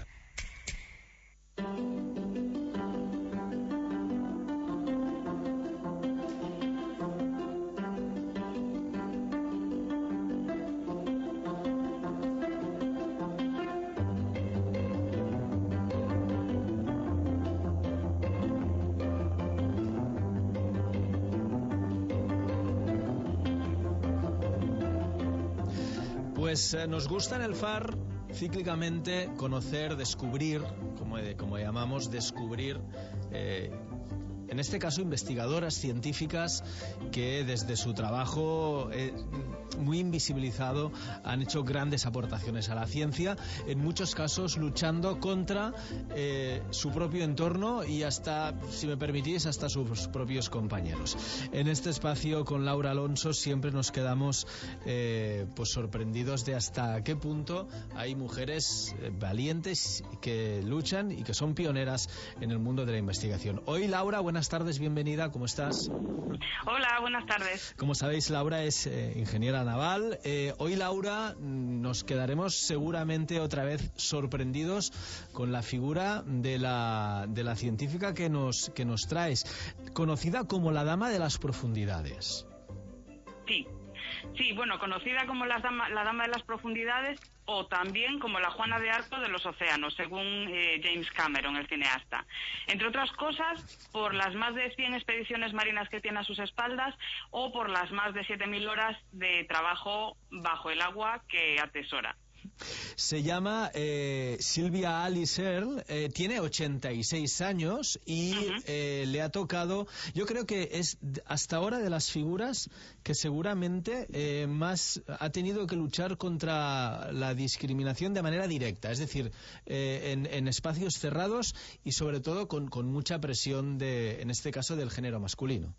pues eh, nos gusta en el F A R cíclicamente conocer, descubrir, como, como llamamos, descubrir, eh, en este caso, investigadoras científicas que desde su trabajo eh, muy invisibilizado han hecho grandes aportaciones a la ciencia, en muchos casos luchando contra eh, su propio entorno y hasta, si me permitís, hasta sus propios compañeros. En este espacio con Laura Alonso siempre nos quedamos eh, pues sorprendidos de hasta qué punto hay mujeres eh, valientes que luchan y que son pioneras en el mundo de la investigación. Hoy, Laura, buenas tardes, bienvenida, ¿cómo estás? Hola, buenas tardes. Como sabéis, Laura es eh, ingeniera naval. Eh, hoy, Laura, nos quedaremos seguramente otra vez sorprendidos con la figura de la, de la científica que nos, que nos traes, conocida como la Dama de las Profundidades. Sí, sí, bueno, conocida como la Dama, la Dama de las Profundidades, o también como la Juana de Arco de los océanos, según eh, James Cameron, el cineasta. Entre otras cosas, por las más de cien expediciones marinas que tiene a sus espaldas o por las más de siete mil horas de trabajo bajo el agua que atesora. Se llama eh, Sylvia Alice Earle, eh, tiene ochenta y seis años y uh-huh. eh, le ha tocado, yo creo que es hasta ahora de las figuras que seguramente eh, más ha tenido que luchar contra la discriminación de manera directa, es decir, eh, en, en espacios cerrados y sobre todo con, con mucha presión, de, en este caso, del género masculino.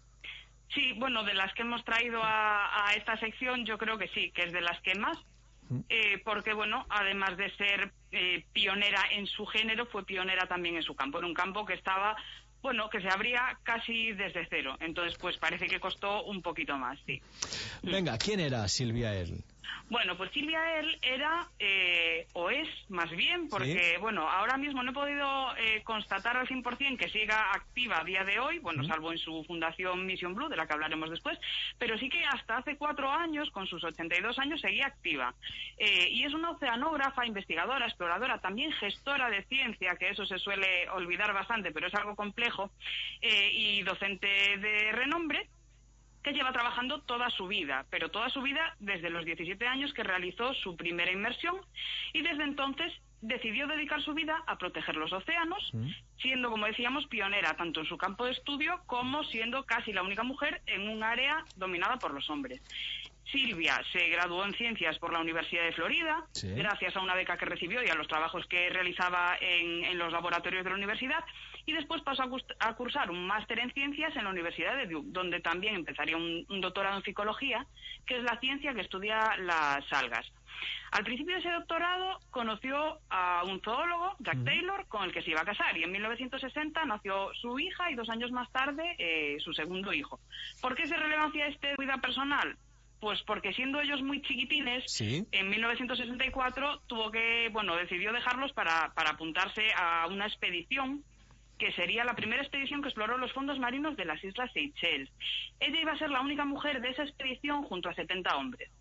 Sí, bueno, de las que hemos traído a, a esta sección, yo creo que sí, que es de las que más. Eh, porque, bueno, además de ser eh, pionera en su género, fue pionera también en su campo, en un campo que estaba, bueno, que se abría casi desde cero. Entonces, pues parece que costó un poquito más, sí. Venga, ¿quién era Sylvia Earle? Bueno, pues Sylvia Earle era, eh, o es más bien, porque, ¿sí? bueno, ahora mismo no he podido eh, constatar al cien por cien que siga activa a día de hoy, bueno, ¿Mm? salvo en su fundación Mission Blue, de la que hablaremos después, pero sí que hasta hace cuatro años, con sus ochenta y dos años, seguía activa. Eh, y es una oceanógrafa, investigadora, exploradora, también gestora de ciencia, que eso se suele olvidar bastante, pero es algo complejo, eh, y docente de renombre, que lleva trabajando toda su vida, pero toda su vida desde los diecisiete años que realizó su primera inmersión y desde entonces decidió dedicar su vida a proteger los océanos, ¿Mm? siendo, como decíamos, pionera tanto en su campo de estudio como siendo casi la única mujer en un área dominada por los hombres. Sylvia se graduó en Ciencias por la Universidad de Florida, ¿Sí? gracias a una beca que recibió y a los trabajos que realizaba en, en los laboratorios de la universidad, y después pasó a, a cursar un máster en Ciencias en la Universidad de Duke, donde también empezaría un, un doctorado en Psicología, que es la ciencia que estudia las algas. Al principio de ese doctorado conoció a un zoólogo, Jack uh-huh. Taylor, con el que se iba a casar, y en mil novecientos sesenta nació su hija y dos años más tarde eh, su segundo hijo. ¿Por qué se relevancia este vida personal? Pues porque siendo ellos muy chiquitines, ¿Sí? en mil novecientos sesenta y cuatro tuvo que, bueno, decidió dejarlos para, para apuntarse a una expedición que sería la primera expedición que exploró los fondos marinos de las Islas Seychelles. Ella iba a ser la única mujer de esa expedición junto a setenta hombres.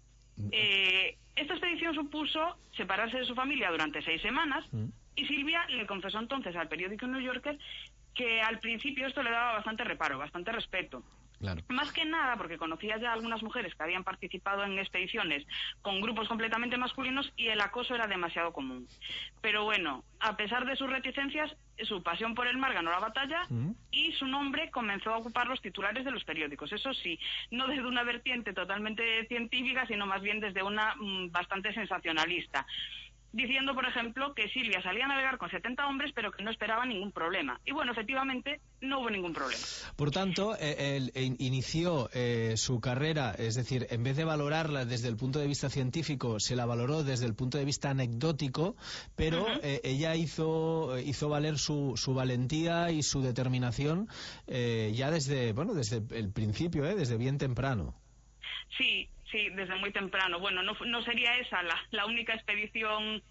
Eh, esta expedición supuso separarse de su familia durante seis semanas y Sylvia le confesó entonces al periódico New Yorker que al principio esto le daba bastante reparo, bastante respeto. Claro. Más que nada porque conocía ya a algunas mujeres que habían participado en expediciones con grupos completamente masculinos y el acoso era demasiado común. Pero bueno, a pesar de sus reticencias, su pasión por el mar ganó la batalla ¿Mm? y su nombre comenzó a ocupar los titulares de los periódicos. Eso sí, no desde una vertiente totalmente científica, sino más bien desde una mmm, bastante sensacionalista. Diciendo, por ejemplo, que Sylvia salía a navegar con setenta hombres, pero que no esperaba ningún problema. Y bueno, efectivamente, no hubo ningún problema. Por tanto, eh, él, él inició eh, su carrera, es decir, en vez de valorarla desde el punto de vista científico, se la valoró desde el punto de vista anecdótico, pero uh-huh. eh, ella hizo, hizo valer su, su valentía y su determinación eh, ya desde, bueno, desde el principio, eh, desde bien temprano. Sí. Sí, desde muy temprano. Bueno, no, no sería esa la, la única expedición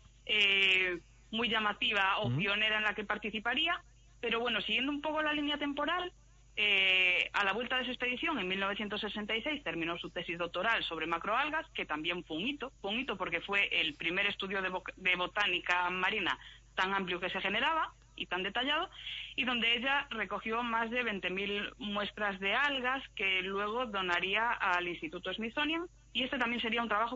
eh, muy llamativa o mm. pionera en la que participaría, pero bueno, siguiendo un poco la línea temporal, eh, a la vuelta de esa expedición, en mil novecientos sesenta y seis, terminó su tesis doctoral sobre macroalgas, que también fue un hito, fue un hito porque fue el primer estudio de, bo de botánica marina tan amplio que se generaba y tan detallado, y donde ella recogió más de veinte mil muestras de algas que luego donaría al Instituto Smithsonian, y este también sería un trabajo que,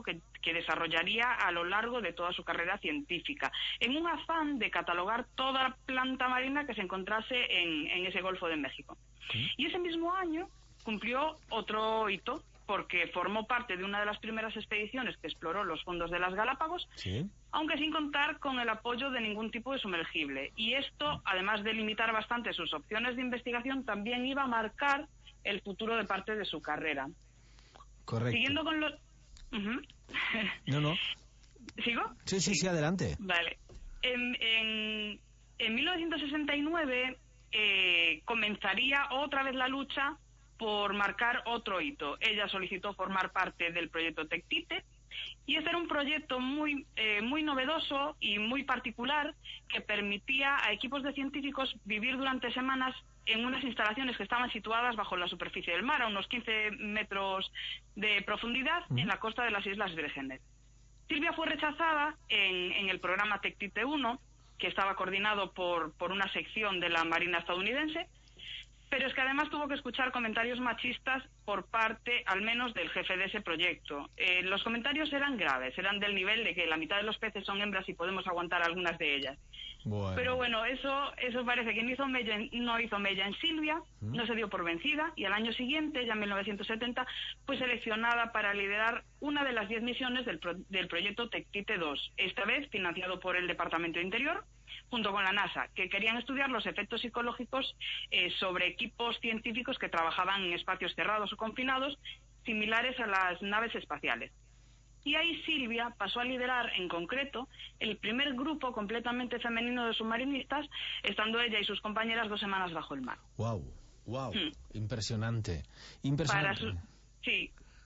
que desarrollaría a lo largo de toda su carrera científica, en un afán de catalogar toda planta marina que se encontrase en, en ese Golfo de México. ¿Sí? Y ese mismo año cumplió otro hito, porque formó parte de una de las primeras expediciones que exploró los fondos de las Galápagos, ¿sí? Aunque sin contar con el apoyo de ningún tipo de sumergible. Y esto, además de limitar bastante sus opciones de investigación, también iba a marcar el futuro de parte de su carrera. Correcto. Siguiendo con los... Uh-huh. No, no. ¿Sigo? Sí, sí, sí, adelante. Vale. En, en, en mil novecientos sesenta y nueve eh, comenzaría otra vez la lucha por marcar otro hito. Ella solicitó formar parte del proyecto Tectite, y este era un proyecto muy, eh, muy novedoso y muy particular que permitía a equipos de científicos vivir durante semanas en unas instalaciones que estaban situadas bajo la superficie del mar, a unos quince metros de profundidad, en la costa de las Islas Vírgenes. Silvia fue rechazada en, en el programa Tectite uno, que estaba coordinado por, por una sección de la Marina estadounidense, pero es que además tuvo que escuchar comentarios machistas por parte, al menos, del jefe de ese proyecto. Eh, los comentarios eran graves, eran del nivel de que la mitad de los peces son hembras y podemos aguantar algunas de ellas. Bueno. Pero bueno, eso eso parece que no hizo mella en, no hizo mella en Silvia, ¿Mm? no se dio por vencida, y al año siguiente, ya en mil novecientos setenta, fue seleccionada para liderar una de las diez misiones del, pro, del proyecto Tectite dos, esta vez financiado por el Departamento de Interior, junto con la NASA, que querían estudiar los efectos psicológicos eh, sobre equipos científicos que trabajaban en espacios cerrados o confinados, similares a las naves espaciales. Y ahí Silvia pasó a liderar, en concreto, el primer grupo completamente femenino de submarinistas, estando ella y sus compañeras dos semanas bajo el mar. ¡Wow! ¡Wow! Hmm. Impresionante. Impresionante. Para su... Sí.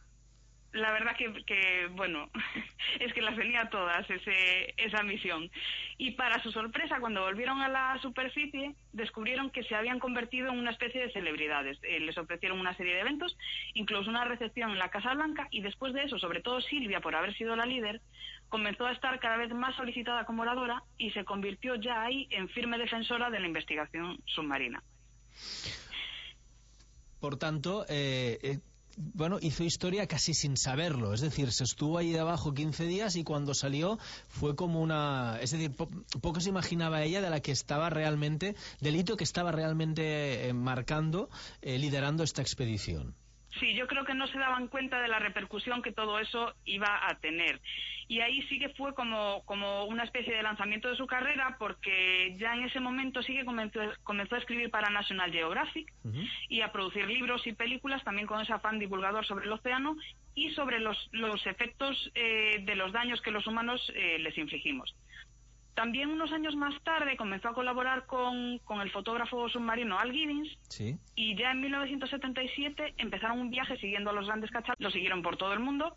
La verdad que, que, bueno, es que las tenía todas, ese, esa misión. Y para su sorpresa, cuando volvieron a la superficie, descubrieron que se habían convertido en una especie de celebridades. Eh, les ofrecieron una serie de eventos, incluso una recepción en la Casa Blanca, y después de eso, sobre todo Silvia, por haber sido la líder, comenzó a estar cada vez más solicitada como oradora y se convirtió ya ahí en firme defensora de la investigación submarina. Por tanto, eh... eh... bueno, hizo historia casi sin saberlo, es decir, se estuvo ahí debajo quince días y cuando salió fue como una... es decir, po poco se imaginaba ella de la que estaba realmente, del hito que estaba realmente eh, marcando, eh, liderando esta expedición. Sí, yo creo que no se daban cuenta de la repercusión que todo eso iba a tener. Y ahí sí que fue como, como una especie de lanzamiento de su carrera, porque ya en ese momento sí que comenzó, comenzó a escribir para National Geographic uh-huh. y a producir libros y películas también con ese afán divulgador sobre el océano y sobre los, los efectos eh, de los daños que los humanos eh, les infligimos. También unos años más tarde comenzó a colaborar con, con el fotógrafo submarino Al Giddins, ¿sí? Y ya en mil novecientos setenta y siete empezaron un viaje siguiendo a los grandes cachalotes, lo siguieron por todo el mundo,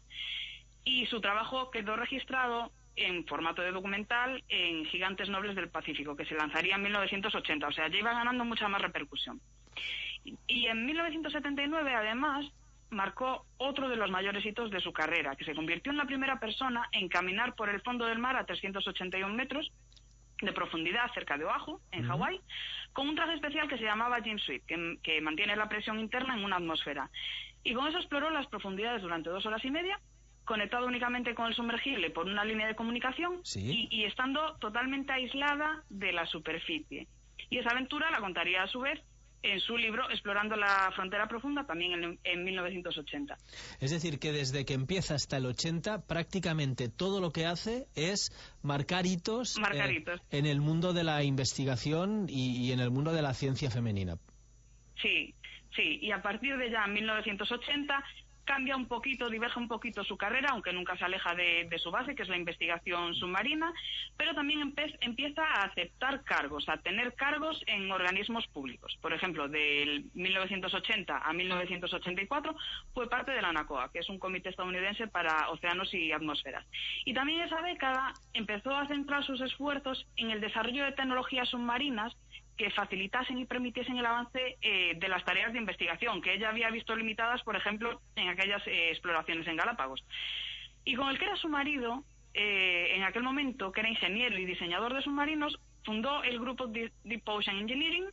y su trabajo quedó registrado en formato de documental en Gigantes Nobles del Pacífico, que se lanzaría en mil novecientos ochenta, o sea, ya iba ganando mucha más repercusión. Y, y en mil novecientos setenta y nueve, además, marcó otro de los mayores hitos de su carrera, que se convirtió en la primera persona en caminar por el fondo del mar a trescientos ochenta y un metros de profundidad cerca de Oahu, en uh-huh. Hawái, con un traje especial que se llamaba James Sweet, que, que mantiene la presión interna en una atmósfera. Y con eso exploró las profundidades durante dos horas y media, conectado únicamente con el sumergible por una línea de comunicación, ¿sí? y, y estando totalmente aislada de la superficie. Y esa aventura la contaría a su vez en su libro Explorando la frontera profunda, también en, en mil novecientos ochenta. Es decir, que desde que empieza hasta el ochenta, prácticamente todo lo que hace es marcar hitos, marcar hitos. Eh, en el mundo de la investigación y, y en el mundo de la ciencia femenina. Sí, sí, y a partir de ya mil novecientos ochenta cambia un poquito, diverge un poquito su carrera, aunque nunca se aleja de, de su base, que es la investigación submarina, pero también empe empieza a aceptar cargos, a tener cargos en organismos públicos. Por ejemplo, del mil novecientos ochenta a mil novecientos ochenta y cuatro fue parte de la NACOA, que es un comité estadounidense para océanos y atmósferas. Y también esa década empezó a centrar sus esfuerzos en el desarrollo de tecnologías submarinas que facilitasen y permitiesen el avance eh, de las tareas de investigación, que ella había visto limitadas, por ejemplo, en aquellas eh, exploraciones en Galápagos. Y con el que era su marido, eh, en aquel momento, que era ingeniero y diseñador de submarinos, fundó el grupo Deep Ocean Engineering,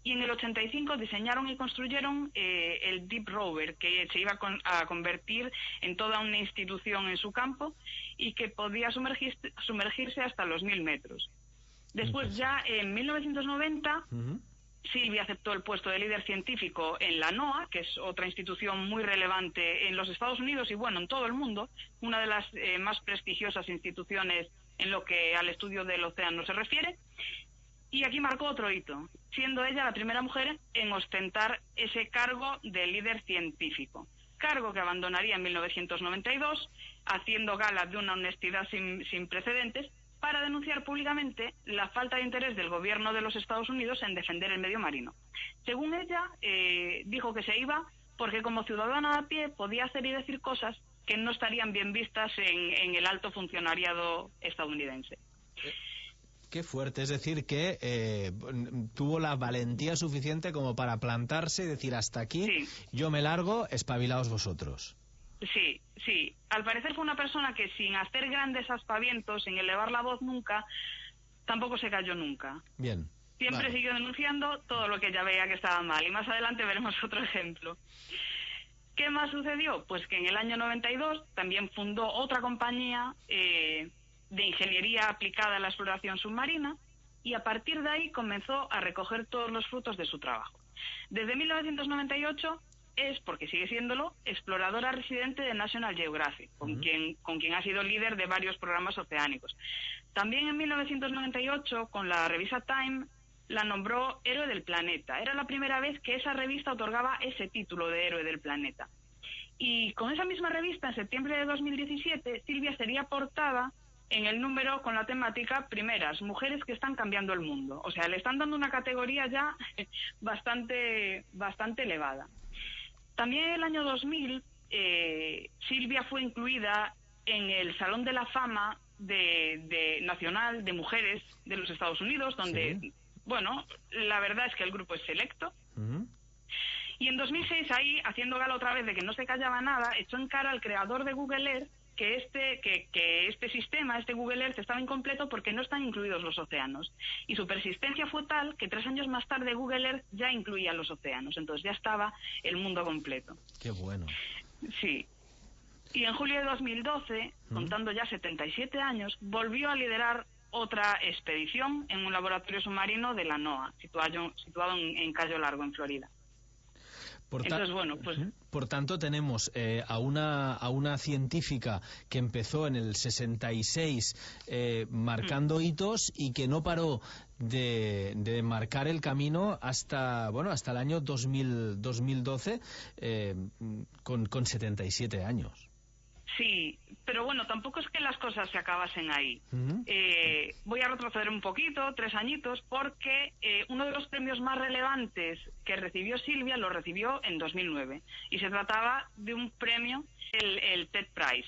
y en el ochenta y cinco diseñaron y construyeron eh, el Deep Rover, que se iba con, a convertir en toda una institución en su campo y que podía sumergirse, sumergirse hasta los mil metros. Después, ya en mil novecientos noventa, uh-huh. Silvia aceptó el puesto de líder científico en la NOAA, que es otra institución muy relevante en los Estados Unidos y, bueno, en todo el mundo, una de las eh, más prestigiosas instituciones en lo que al estudio del océano se refiere. Y aquí marcó otro hito, siendo ella la primera mujer en ostentar ese cargo de líder científico, cargo que abandonaría en mil novecientos noventa y dos, haciendo gala de una honestidad sin, sin precedentes, para denunciar públicamente la falta de interés del gobierno de los Estados Unidos en defender el medio marino. Según ella, eh, dijo que se iba porque como ciudadana a pie podía hacer y decir cosas que no estarían bien vistas en, en el alto funcionariado estadounidense. Qué fuerte, es decir, que eh, tuvo la valentía suficiente como para plantarse y decir hasta aquí, sí. Yo me largo, espabilaos vosotros. Sí, sí. Al parecer fue una persona que sin hacer grandes aspavientos, sin elevar la voz nunca, tampoco se cayó nunca. Bien. Siempre vale. Siguió denunciando todo lo que ella veía que estaba mal. Y más adelante veremos otro ejemplo. ¿Qué más sucedió? Pues que en el año noventa y dos también fundó otra compañía eh, de ingeniería aplicada a la exploración submarina y a partir de ahí comenzó a recoger todos los frutos de su trabajo. Desde mil novecientos noventa y ocho... es, porque sigue siéndolo, exploradora residente de National Geographic, con, uh-huh. quien, con quien ha sido líder de varios programas oceánicos. También en mil novecientos noventa y ocho, con la revista Time, la nombró Héroe del Planeta. Era la primera vez que esa revista otorgaba ese título de Héroe del Planeta. Y con esa misma revista, en septiembre de dos mil diecisiete, Silvia sería portada en el número con la temática Primeras, mujeres que están cambiando el mundo. O sea, le están dando una categoría ya bastante, bastante elevada. También en el año dos mil, eh, Silvia fue incluida en el Salón de la Fama de, de Nacional de Mujeres de los Estados Unidos, donde, sí. bueno, la verdad es que el grupo es selecto. Uh-huh. Y en dos mil seis, ahí, haciendo gala otra vez de que no se callaba nada, echó en cara al creador de Google Earth que este, que, que este sistema, este Google Earth, estaba incompleto porque no están incluidos los océanos. Y su persistencia fue tal que tres años más tarde Google Earth ya incluía los océanos. Entonces ya estaba el mundo completo. Qué bueno. Sí. Y en julio de dos mil doce, ¿Mm? contando ya setenta y siete años, volvió a liderar otra expedición en un laboratorio submarino de la NOAA, situado, situado en, en Cayo Largo, en Florida. Por Entonces, bueno, pues... Por tanto, tenemos eh, a, una, a una científica que empezó en el sesenta y seis eh, marcando mm. hitos y que no paró de, de marcar el camino hasta, bueno, hasta el año dos mil, dos mil doce eh, con, con setenta y siete años. Sí, pero bueno, tampoco es que las cosas se acabasen ahí. Uh-huh. Eh, voy a retroceder un poquito, tres añitos, porque eh, uno de los premios más relevantes que recibió Silvia lo recibió en dos mil nueve. Y se trataba de un premio, el, el TED Prize.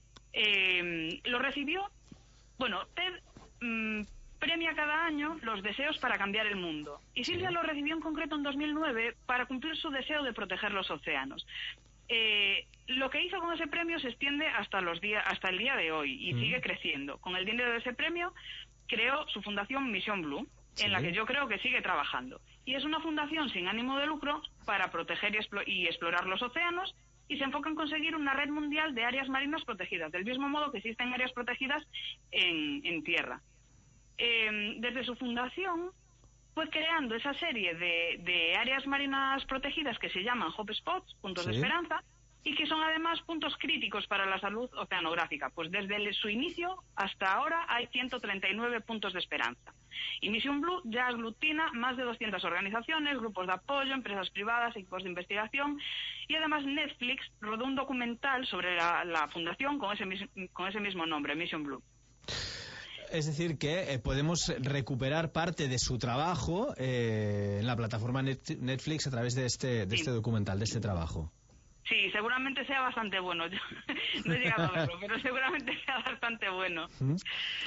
Eh, lo recibió, bueno, TED mmm, premia cada año los deseos para cambiar el mundo. Y Silvia lo recibió en concreto en dos mil nueve para cumplir su deseo de proteger los océanos. Eh, lo que hizo con ese premio se extiende hasta los días, hasta el día de hoy y mm. sigue creciendo. Con el dinero de ese premio creó su fundación Mission Blue, sí. en la que yo creo que sigue trabajando. Y es una fundación sin ánimo de lucro para proteger y, explo- y explorar los océanos y se enfoca en conseguir una red mundial de áreas marinas protegidas, del mismo modo que existen áreas protegidas en, en tierra. Eh, desde su fundación fue creando esa serie de, de áreas marinas protegidas que se llaman hotspots, puntos ¿Sí? de esperanza, y que son además puntos críticos para la salud oceanográfica. Pues desde el, su inicio hasta ahora hay ciento treinta y nueve puntos de esperanza. Y Mission Blue ya aglutina más de doscientas organizaciones, grupos de apoyo, empresas privadas, equipos de investigación, y además Netflix rodó un documental sobre la, la fundación con ese, con ese mismo nombre, Mission Blue. Es decir, que eh, podemos recuperar parte de su trabajo eh, en la plataforma Netflix a través de este, de sí. este documental, de este trabajo. Sí, seguramente sea bastante bueno. Yo no he llegado a verlo, pero seguramente sea bastante bueno.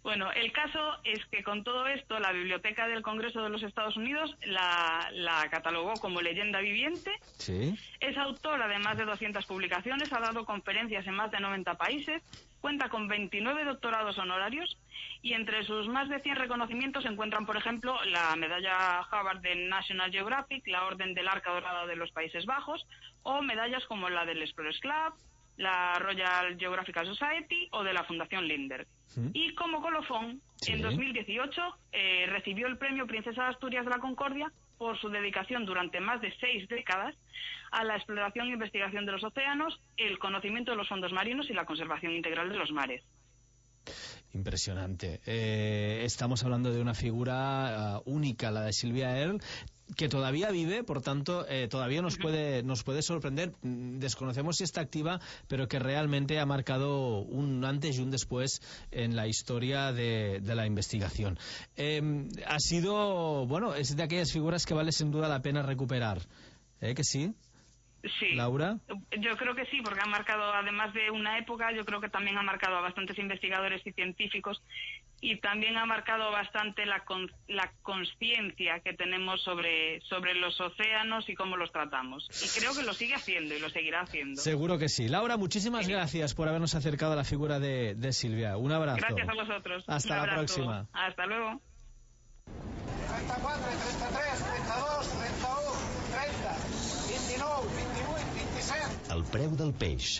Bueno, el caso es que con todo esto la Biblioteca del Congreso de los Estados Unidos la, la catalogó como leyenda viviente. Sí. Es autora de más de doscientas publicaciones, ha dado conferencias en más de noventa países, cuenta con veintinueve doctorados honorarios y entre sus más de cien reconocimientos se encuentran, por ejemplo, la medalla Harvard de National Geographic, la Orden del Arca Dorada de los Países Bajos o medallas como la del Explorers Club, la Royal Geographical Society o de la Fundación Linder. ¿Mm? Y como colofón, sí. en dos mil dieciocho eh, recibió el premio Princesa de Asturias de la Concordia por su dedicación durante más de seis décadas a la exploración e investigación de los océanos, el conocimiento de los fondos marinos y la conservación integral de los mares. Impresionante. Eh, estamos hablando de una figura uh, única, la de Sylvia Earle, que todavía vive, por tanto, eh, todavía nos puede, nos puede sorprender. Desconocemos si está activa, pero que realmente ha marcado un antes y un después en la historia de, de la investigación. Eh, ha sido, bueno, es de aquellas figuras que vale sin duda la pena recuperar. ¿Eh, que sí? Sí. ¿Laura? Yo creo que sí, porque ha marcado, además de una época, yo creo que también ha marcado a bastantes investigadores y científicos y también ha marcado bastante la con, la conciencia que tenemos sobre, sobre los océanos y cómo los tratamos. Y creo que lo sigue haciendo y lo seguirá haciendo. Seguro que sí. Laura, muchísimas sí. gracias por habernos acercado a la figura de, de Sylvia. Un abrazo. Gracias a vosotros. Hasta la próxima. Hasta luego. trenta quatre, trenta tres, trenta dos, trenta u, trenta, vint-i-nou, vint-i-vuit, vint-i-set. El preu del peix.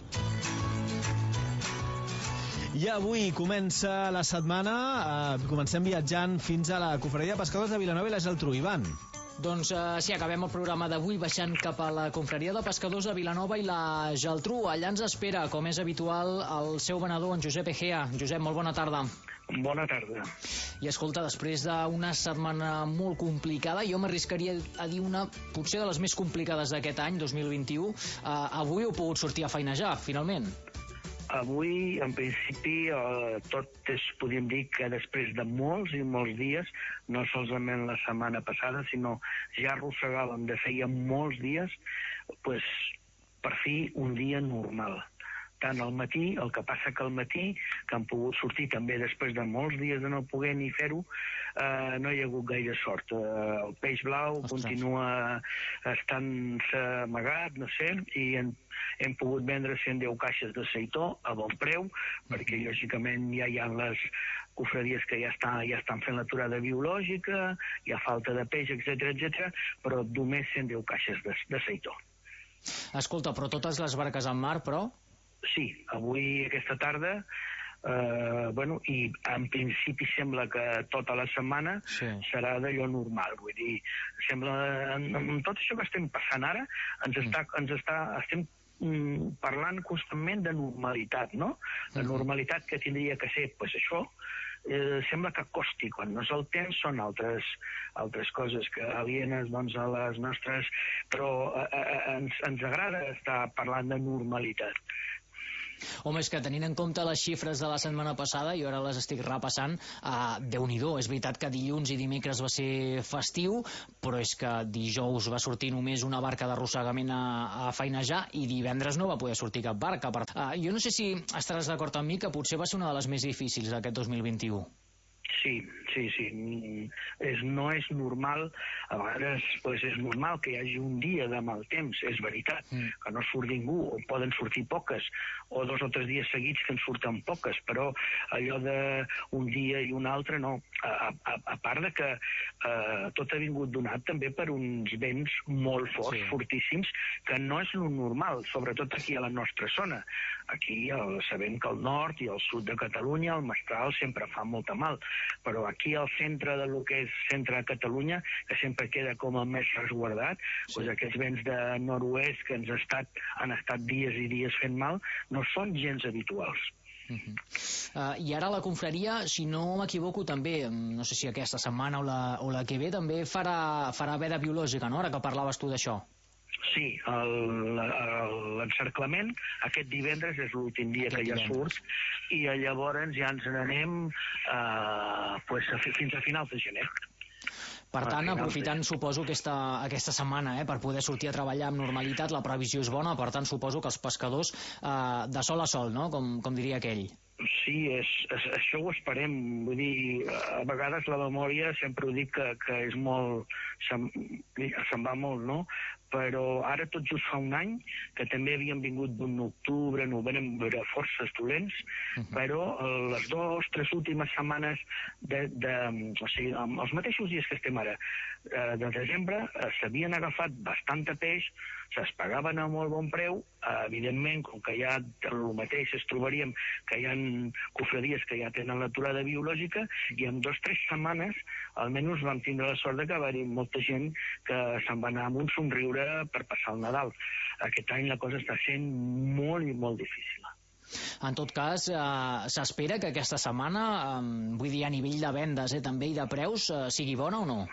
I avui comença la setmana, eh, comencem viatjant fins a la Confraria de Pescadors de Vilanova i la Geltrú. Ivan. Doncs uh, sí, acabem el programa d'avui baixant cap a la Confraria de Pescadors de Vilanova i la Geltrú. Allà ens espera, com és habitual, el seu venedor, en Josep Egea. Josep, molt bona tarda. Bona tarda. I escolta, després d'una setmana molt complicada, jo m'arriscaria a dir una potser de les més complicades d'aquest any, dos mil vint-i-u, uh, avui heu pogut sortir a feinejar, finalment. Avui, en principi, eh, tot és, podríem dir que després de molts i molts dies, no solament la setmana passada, sinó ja arrossegàvem de feia molts dies, pues, per fi un dia normal. Tant al matí, el que passa que al matí, que han pogut sortir també després de molts dies de no poder ni fer-ho, eh, no hi ha hagut gaire sort. Eh, el peix blau Ostres. continua estant-se amagat, no sé, i hem, hem pogut vendre cent deu caixes de seitó a bon preu, perquè lògicament ja hi ha les cofradies que ja, està, ja estan fent l'aturada biològica, hi ha falta de peix, etcètera, etcètera, però només cent deu caixes de, de seitó. Escolta, però totes les barques en mar, però... Sí, avui, aquesta tarda, eh, bueno, i en principi sembla que tota la setmana sí. serà d'allò normal. Vull dir, sembla, en, en tot això que estem passant ara, ens mm. està, ens està, estem mm, parlant constantment de normalitat, no? De normalitat que tindria que ser, pues això, eh, sembla que costi. Quan no és el temps són altres, altres coses que alienes doncs, a les nostres... Però eh, eh, ens, ens agrada estar parlant de normalitat. Home, és que tenint en compte les xifres de la setmana passada, i ara les estic repassant, uh, Déu-n'hi-do, és veritat que dilluns i dimecres va ser festiu, però és que dijous va sortir només una barca d'arrossegament a, a feinejar i divendres no va poder sortir cap barca. Per... Uh, jo no sé si estaràs d'acord amb mi que potser va ser una de les més difícils d'aquest dos mil vint-i-u. Sí, sí, sí. És, no és normal, a vegades pues, és normal que hi hagi un dia de mal temps, és veritat, mm. que no surt ningú, o poden sortir poques, o dos o tres dies seguits que en surten poques, però allò d'un dia i un altre no. A, a, a part de que eh, tot ha vingut donat també per uns vents molt forts, sí. fortíssims, que no és lo normal, sobretot aquí a la nostra zona. Aquí el, sabem que al nord i al sud de Catalunya el mestral sempre fa molta mal, però aquí al centre de lo que és centre de Catalunya, que sempre queda com el més resguardat, sí. doncs aquests vents de nord-oest que ens ha estat, han estat dies i dies fent mal, no són gens habituals. Uh-huh. uh, I ara la confraria, si no m'equivoco, també, no sé si aquesta setmana o la, o la que ve, també farà, farà veda biològica, no?, ara que parlaves tu d'això. Sí, l'encerclament aquest divendres és l'últim dia aquest que ja divendres. surt i llavors ja ens n'anem eh, pues, fins a finals de gener. Per tant, aprofitant, suposo, aquesta, aquesta setmana eh, per poder sortir a treballar amb normalitat, la previsió és bona, per tant, suposo que els pescadors eh, de sol a sol, no?, com, com diria aquell. Sí, sí, és, és, això ho esperem. Vull dir, a vegades la memòria, sempre ho dic, que, que és molt... Se'n, se'n va molt, no? Però ara tot just fa un any, que també havíem vingut d'un octubre, novembre, forces dolents, uh-huh. però les dues, tres últimes setmanes, de, de, o sigui, els mateixos dies que estem ara, de desembre, s'havien agafat bastant de peix, es pagaven a molt bon preu, evidentment, com que ja el mateix es trobaríem que hi ha cofradies que ja tenen l'aturada biològica, i en dos o tres setmanes almenys vam tindre la sort de que va haver molta gent que se'n va anar amb un somriure per passar el Nadal. Aquest any la cosa està sent molt i molt difícil. En tot cas, eh, s'espera que aquesta setmana, eh, vull dir, a nivell de vendes eh, també i de preus, eh, sigui bona o no?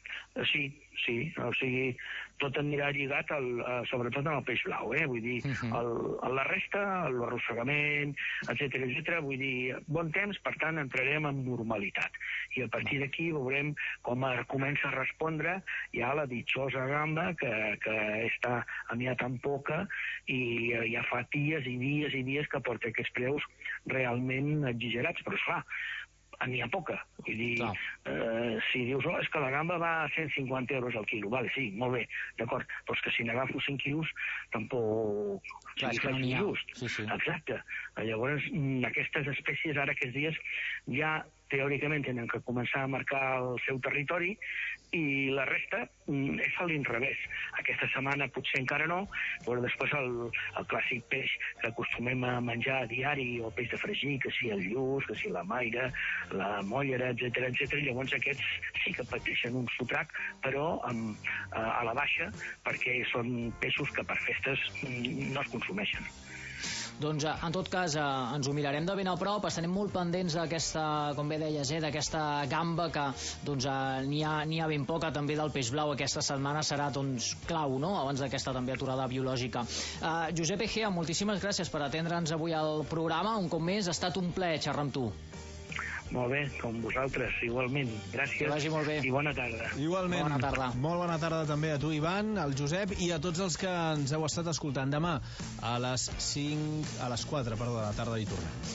Sí, sí, o sigui, tot anirà lligat al, uh, sobretot amb el peix blau, eh? Vull dir, uh-huh. el, el, la resta, l'arrossegament, etcètera, etcètera, vull dir, bon temps, per tant, entrarem en normalitat. I a partir d'aquí veurem com comença a respondre ja la ditxosa gamba que, que està n'hi ha tan poca i uh, ja fa dies i dies i dies que porta aquests preus realment exagerats, però esclar, n'hi ha poca. Vull dir, eh, si dius, oh, és que la gamba va a cent cinquanta euros al quilo, vale, sí, molt bé, d'acord, però és que si n'agafo cent quilos, tampoc... Clar, és que no n'hi ha. Sí, sí. Exacte. Llavors, aquestes espècies, ara aquests dies, ja teòricament tenen que començar a marcar el seu territori i la resta és a l'inrevés. Aquesta setmana potser encara no, però després el, el clàssic peix que acostumem a menjar a diari, o peix de fregir, que si el lluç, que si la maire, la mollera, etcètera, etcètera. Llavors aquests sí que pateixen un sotrac, però amb, a, a la baixa, perquè són peixos que per festes no es consumeixen. Doncs, en tot cas, eh, ens ho mirarem de ben a prop, estarem molt pendents d'aquesta, com bé deies, eh, d'aquesta gamba, que doncs, eh, n'hi ha, n'hi ha ben poca, també del peix blau aquesta setmana serà doncs, clau, no?, abans d'aquesta també aturada biològica. Eh, Josep Egea, moltíssimes gràcies per atendre'ns avui al programa, un cop més, ha estat un plaer xerrar amb tu. Molt bé, com vosaltres, igualment. Gràcies. Que vagi molt bé. I bona tarda. Igualment. Bona tarda. Molt bona tarda també a tu, Ivan, al Josep i a tots els que ens heu estat escoltant. Demà a les cinc, a les quatre, perdó, de la tarda hi tornem.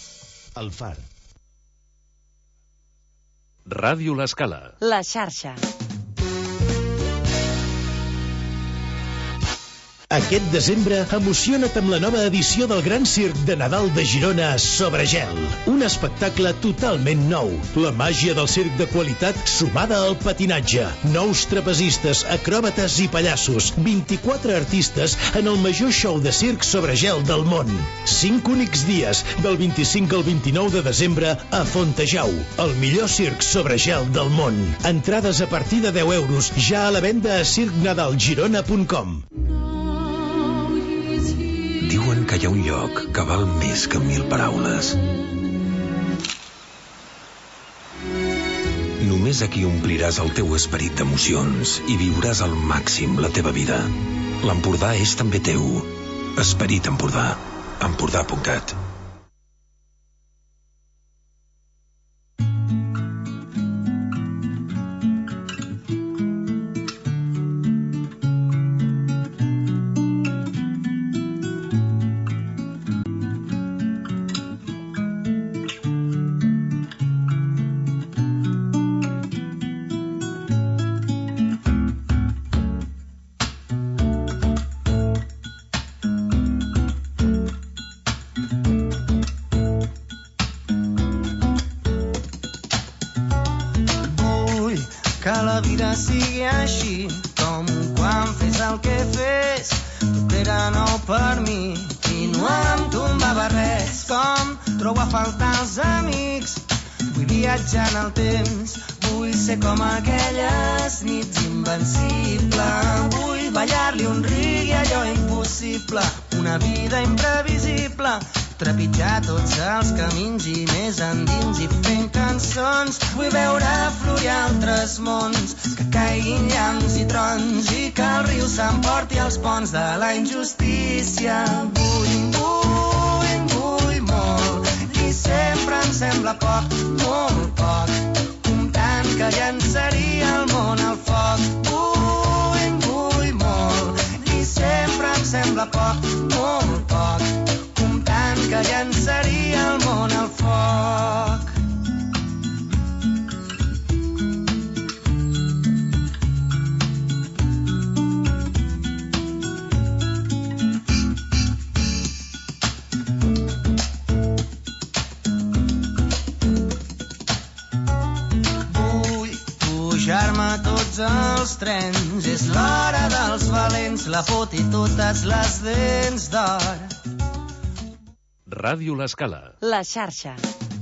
El Far. Ràdio L'Escala. La xarxa. Aquest desembre, emociona't amb la nova edició del Gran Circ de Nadal de Girona sobre gel. Un espectacle totalment nou. La màgia del circ de qualitat sumada al patinatge. Nous trapezistes, acròbates i pallassos. vint-i-quatre artistes en el major show de circ sobre gel del món. Cinc únics dies, del vint-i-cinc al vint-i-nou de desembre, a Fontejau. El millor circ sobre gel del món. Entrades a partir de deu euros, ja a la venda a circ nadal girona punt com. Diuen que hi ha un lloc que val més que mil paraules. Només aquí ompliràs el teu esperit d'emocions i viuràs al màxim la teva vida. L'Empordà és també teu. Esperit Empordà. Empordà punt cat. Sigui així com quan fes el que fes, tot era nou per mi i no em tombava res. Com trobo a faltar els amics, vull viatjar en el temps, vull ser com aquelles nits invencible, vull ballar-li un rig i allò impossible, una vida imprevisible, trepitjar tots els camins i més endins i fent cançons. Vull veure florir altres mons, que caiguin llamps i trons i que el riu s'emporti els ponts de la injustícia. Vull, vull, vull molt i sempre em sembla poc, molt poc, comptant que llançaria el món al foc. Vull, vull molt i sempre em sembla poc, molt poc, que llançaria el món al els trens. És l'hora dels valents, la pot i totes les dents d'or. Ràdio L'Escala. La xarxa.